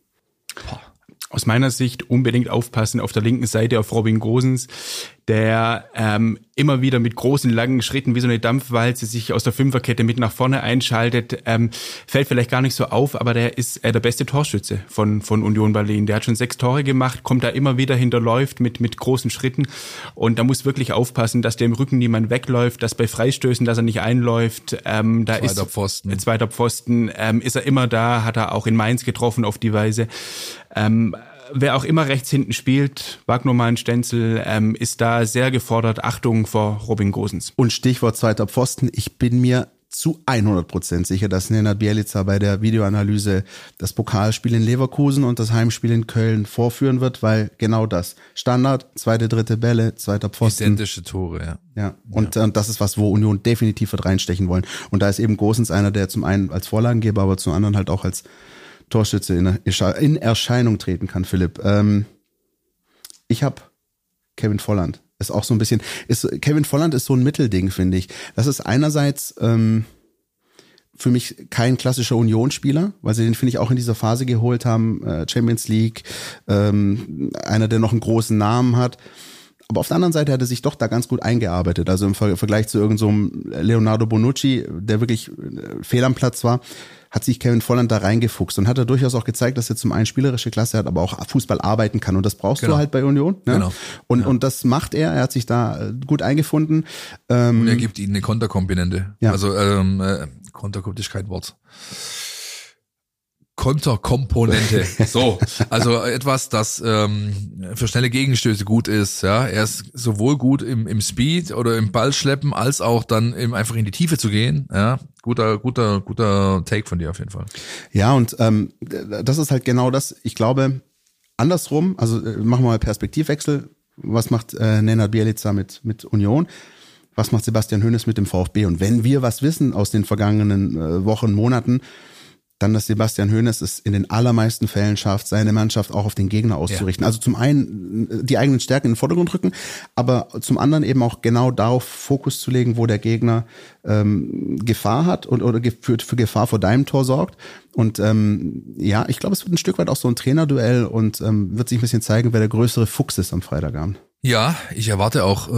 Aus meiner Sicht unbedingt aufpassen auf der linken Seite auf Robin Gosens, der immer wieder mit großen, langen Schritten wie so eine Dampfwalze sich aus der Fünferkette mit nach vorne einschaltet. Fällt vielleicht gar nicht so auf, aber der ist der beste Torschütze von Union Berlin. Der hat schon 6 Tore gemacht, kommt da immer wieder hinterläuft mit großen Schritten und da muss wirklich aufpassen, dass der im Rücken niemand wegläuft, dass bei Freistößen, dass er nicht einläuft. Zweiter Pfosten, ist er immer da, hat er auch in Mainz getroffen auf die Weise. Wer auch immer rechts hinten spielt, Wagnermann, Stenzel, ist da sehr gefordert. Achtung vor Robin Gosens. Und Stichwort zweiter Pfosten. Ich bin mir zu 100% sicher, dass Nenad Bjelica bei der Videoanalyse das Pokalspiel in Leverkusen und das Heimspiel in Köln vorführen wird, weil genau das. Standard, zweite, dritte Bälle, zweiter Pfosten. Identische Tore, ja. Ja, und das ist was, wo Union definitiv wird reinstechen wollen. Und da ist eben Gosens einer, der zum einen als Vorlagengeber, aber zum anderen halt auch als Torschütze in Erscheinung treten kann, Philipp. Ich habe Kevin Volland. Ist auch so ein bisschen, Kevin Volland ist so ein Mittelding, finde ich. Das ist einerseits für mich kein klassischer Unionsspieler, weil sie den, finde ich, auch in dieser Phase geholt haben, Champions League, einer, der noch einen großen Namen hat. Aber auf der anderen Seite hat er sich doch da ganz gut eingearbeitet. Also im Vergleich zu irgend so einem Leonardo Bonucci, der wirklich fehl am Platz war, hat sich Kevin Volland da reingefuchst und hat er durchaus auch gezeigt, dass er zum einen spielerische Klasse hat, aber auch Fußball arbeiten kann. Und das brauchst du halt bei Union. Ne? Genau. Und das macht er. Er hat sich da gut eingefunden. Und er gibt ihnen eine Konterkomponente. Ja. Also Konterkomponente ist kein Wort. Konterkomponente. So, also etwas, das für schnelle Gegenstöße gut ist. Ja, er ist sowohl gut im Speed oder im Ballschleppen als auch dann einfach in die Tiefe zu gehen. Ja, guter Take von dir auf jeden Fall. Ja, und das ist halt genau das. Ich glaube, andersrum. Also machen wir mal Perspektivwechsel. Was macht Nenad Bjelica mit Union? Was macht Sebastian Hoeneß mit dem VfB? Und wenn wir was wissen aus den vergangenen Wochen, Monaten, dann, dass Sebastian Hoeneß es in den allermeisten Fällen schafft, seine Mannschaft auch auf den Gegner auszurichten. Ja. Also zum einen die eigenen Stärken in den Vordergrund rücken, aber zum anderen eben auch genau darauf Fokus zu legen, wo der Gegner Gefahr hat oder für Gefahr vor deinem Tor sorgt. Und ich glaube, es wird ein Stück weit auch so ein Trainerduell und wird sich ein bisschen zeigen, wer der größere Fuchs ist am Freitagabend. Ja, ich erwarte auch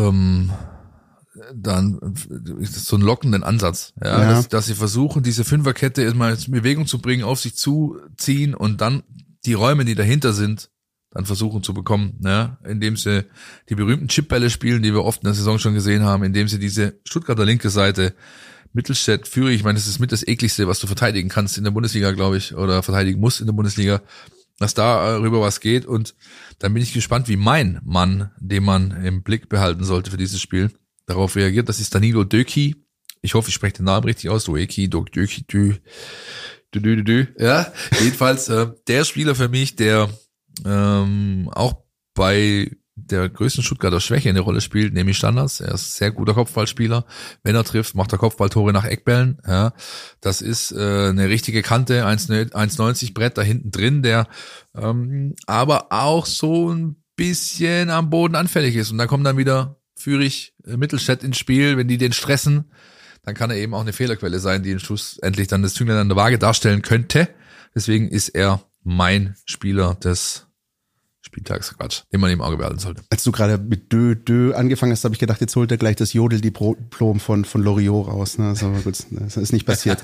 dann so einen lockenden Ansatz, dass sie versuchen, diese Fünferkette erstmal in Bewegung zu bringen, auf sich zuziehen und dann die Räume, die dahinter sind, dann versuchen zu bekommen, indem sie die berühmten Chipbälle spielen, die wir oft in der Saison schon gesehen haben, indem sie diese Stuttgarter linke Seite, Mittelstädt, Führig, ich meine, das ist mit das ekligste, was du verteidigen kannst in der Bundesliga, glaube ich, oder verteidigen musst in der Bundesliga, dass da rüber was geht, und dann bin ich gespannt, wie mein Mann, den man im Blick behalten sollte für dieses Spiel, darauf reagiert. Das ist Danilo Döki. Ich hoffe, ich spreche den Namen richtig aus. Döki. Ja, jedenfalls der Spieler für mich, der auch bei der größten Stuttgarter Schwäche eine Rolle spielt, nämlich Standards. Er ist ein sehr guter Kopfballspieler. Wenn er trifft, macht er Kopfballtore nach Eckbällen. Ja, das ist eine richtige Kante, 1,90 Brett da hinten drin, der aber auch so ein bisschen am Boden anfällig ist. Und dann kommt dann wieder Führig, Mittelstädt ins Spiel, wenn die den stressen, dann kann er eben auch eine Fehlerquelle sein, die schlussendlich dann das Zünglein an der Waage darstellen könnte. Deswegen ist er mein Spieler des Spieltags, den man im Auge behalten sollte. Als du gerade mit Dö angefangen hast, habe ich gedacht, jetzt holt er gleich das Jodeldiplom von Loriot raus. Ne? Aber gut, das ist nicht passiert.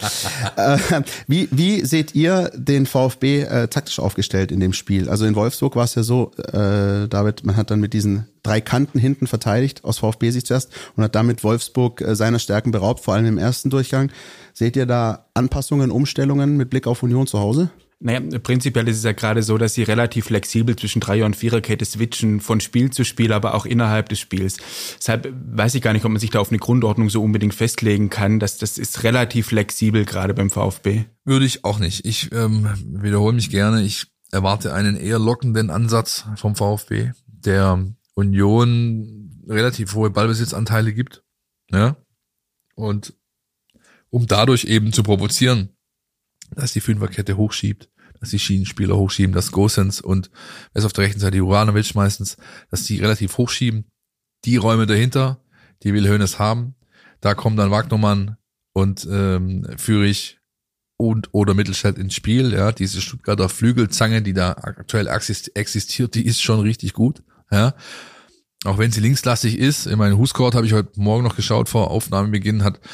Wie seht ihr den VfB taktisch aufgestellt in dem Spiel? Also in Wolfsburg war es ja so, David, man hat dann mit diesen 3 Kanten hinten verteidigt, aus VfB-Sicht zuerst, und hat damit Wolfsburg seiner Stärken beraubt, vor allem im ersten Durchgang. Seht ihr da Anpassungen, Umstellungen mit Blick auf Union zu Hause? Naja, prinzipiell ist es ja gerade so, dass sie relativ flexibel zwischen Dreier- und Viererkette switchen, von Spiel zu Spiel, aber auch innerhalb des Spiels. Deshalb weiß ich gar nicht, ob man sich da auf eine Grundordnung so unbedingt festlegen kann. Das ist relativ flexibel gerade beim VfB. Würde ich auch nicht. Ich wiederhole mich gerne. Ich erwarte einen eher lockenden Ansatz vom VfB, der Union relativ hohe Ballbesitzanteile gibt. Ja? Und um dadurch eben zu provozieren, dass die Fünferkette hochschiebt, dass die Schienenspieler hochschieben, dass Gosens und wer ist auf der rechten Seite, Juranovic meistens, dass die relativ hochschieben. Die Räume dahinter, die will Hoeneß haben. Da kommen dann Wagnermann und Führig und oder Mittelstädt ins Spiel. Ja, diese Stuttgarter Flügelzange, die da aktuell existiert, die ist schon richtig gut. Ja, auch wenn sie linkslastig ist. In meinem Huscourt habe ich heute Morgen noch geschaut, vor Aufnahmebeginn hat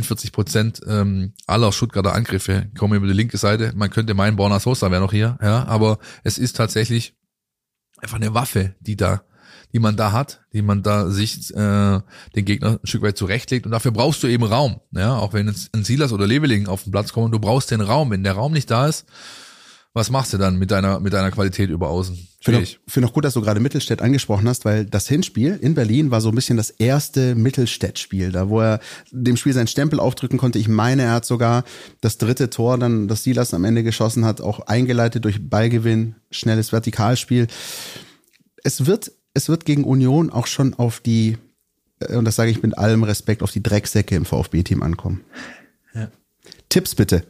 41% aller Stuttgarter Angriffe kommen über die linke Seite. Man könnte meinen, Borna Sosa wäre noch hier, ja, aber es ist tatsächlich einfach eine Waffe, die man da hat, die man da sich den Gegner ein Stück weit zurechtlegt, und dafür brauchst du eben Raum. Ja, auch wenn jetzt ein Silas oder Leveling auf den Platz kommen, du brauchst den Raum. Wenn der Raum nicht da ist, was machst du dann mit deiner Qualität über außen? Ich finde auch gut, dass du gerade Mittelstädt angesprochen hast, weil das Hinspiel in Berlin war so ein bisschen das erste Mittelstädt-Spiel, da wo er dem Spiel seinen Stempel aufdrücken konnte. Ich meine, er hat sogar das 3. Tor, dann das Silas am Ende geschossen hat, auch eingeleitet durch Ballgewinn, schnelles Vertikalspiel. Es wird gegen Union auch schon auf die, und das sage ich mit allem Respekt, auf die Drecksäcke im VfB-Team ankommen. Ja. Tipps bitte.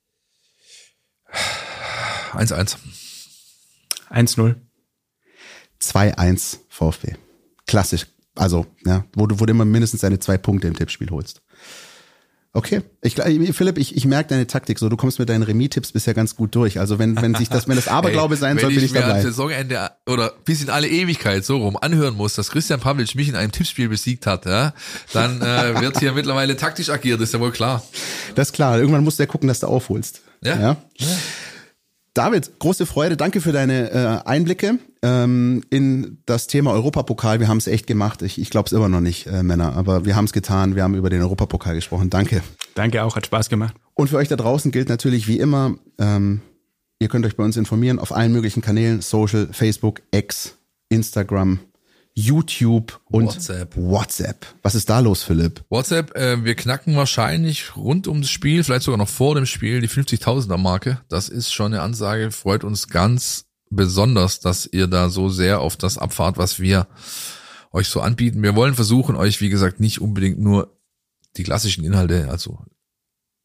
1-1. 1-0. 2-1 VfB. Klassisch. Also, ja, wo du immer mindestens deine 2 Punkte im Tippspiel holst. Okay. Philipp, ich merke deine Taktik so. Du kommst mit deinen Remis-Tipps bisher ganz gut durch. Also wenn das Aberglaube sein soll, bin ich dabei. Wenn ich mir am Saisonende oder bis in alle Ewigkeit so rum anhören muss, dass Christian Pavlic mich in einem Tippspiel besiegt hat, ja, dann wird hier mittlerweile taktisch agiert, ist ja wohl klar. Das ist klar. Irgendwann musst du ja gucken, dass du aufholst. Ja. David, große Freude. Danke für deine Einblicke in das Thema Europapokal. Wir haben es echt gemacht. Ich glaube es immer noch nicht, Männer, aber wir haben es getan. Wir haben über den Europapokal gesprochen. Danke. Danke auch, hat Spaß gemacht. Und für euch da draußen gilt natürlich wie immer, ihr könnt euch bei uns informieren auf allen möglichen Kanälen, Social, Facebook, X, Instagram, YouTube und WhatsApp. Was ist da los, Philipp? WhatsApp, wir knacken wahrscheinlich rund um das Spiel, vielleicht sogar noch vor dem Spiel, die 50.000er Marke. Das ist schon eine Ansage, freut uns ganz besonders, dass ihr da so sehr auf das abfahrt, was wir euch so anbieten. Wir wollen versuchen, euch, wie gesagt, nicht unbedingt nur die klassischen Inhalte, also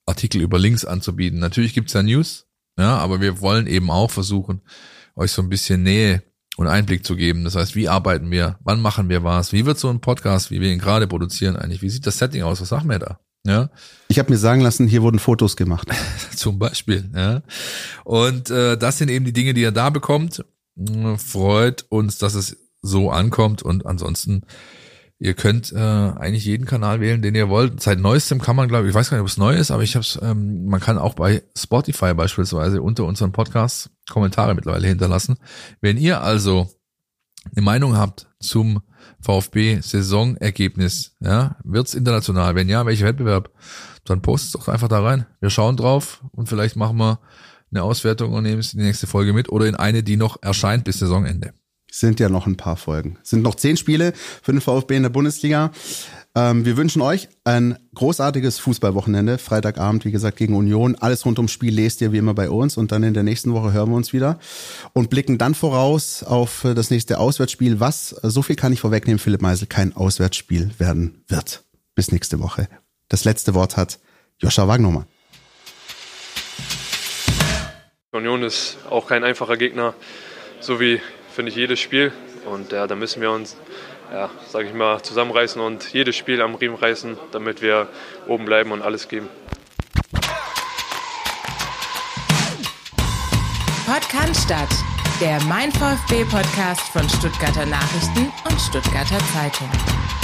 Artikel über Links anzubieten. Natürlich gibt's da News, ja, aber wir wollen eben auch versuchen, euch so ein bisschen Nähe und Einblick zu geben. Das heißt, wie arbeiten wir? Wann machen wir was? Wie wird so ein Podcast, wie wir ihn gerade produzieren eigentlich? Wie sieht das Setting aus? Was sagen wir da? Ja. Ich habe mir sagen lassen, hier wurden Fotos gemacht. Zum Beispiel, ja. Und das sind eben die Dinge, die ihr da bekommt. Freut uns, dass es so ankommt. Und ansonsten, ihr könnt eigentlich jeden Kanal wählen, den ihr wollt. Seit Neuestem kann man, glaube ich weiß gar nicht, ob es neu ist, aber man kann auch bei Spotify beispielsweise unter unseren Podcasts Kommentare mittlerweile hinterlassen. Wenn ihr also eine Meinung habt zum VfB-Saisonergebnis, ja, wird's international? Wenn ja, welcher Wettbewerb? Dann postet es doch einfach da rein. Wir schauen drauf und vielleicht machen wir eine Auswertung und nehmen es in die nächste Folge mit oder in eine, die noch erscheint bis Saisonende. Sind ja noch ein paar Folgen. Sind noch 10 Spiele für den VfB in der Bundesliga. Wir wünschen euch ein großartiges Fußballwochenende. Freitagabend, wie gesagt, gegen Union. Alles rund ums Spiel lest ihr wie immer bei uns. Und dann in der nächsten Woche hören wir uns wieder und blicken dann voraus auf das nächste Auswärtsspiel, was, so viel kann ich vorwegnehmen, Philipp Meisel, kein Auswärtsspiel werden wird. Bis nächste Woche. Das letzte Wort hat Joscha Wagnermann. Union ist auch kein einfacher Gegner, so wie, finde ich, jedes Spiel. Und ja, da müssen wir uns, ja, sage ich mal, zusammenreißen und jedes Spiel am Riemen reißen, damit wir oben bleiben und alles geben. Podcast, der Mein VfB-Podcast von Stuttgarter Nachrichten und Stuttgarter Zeitung.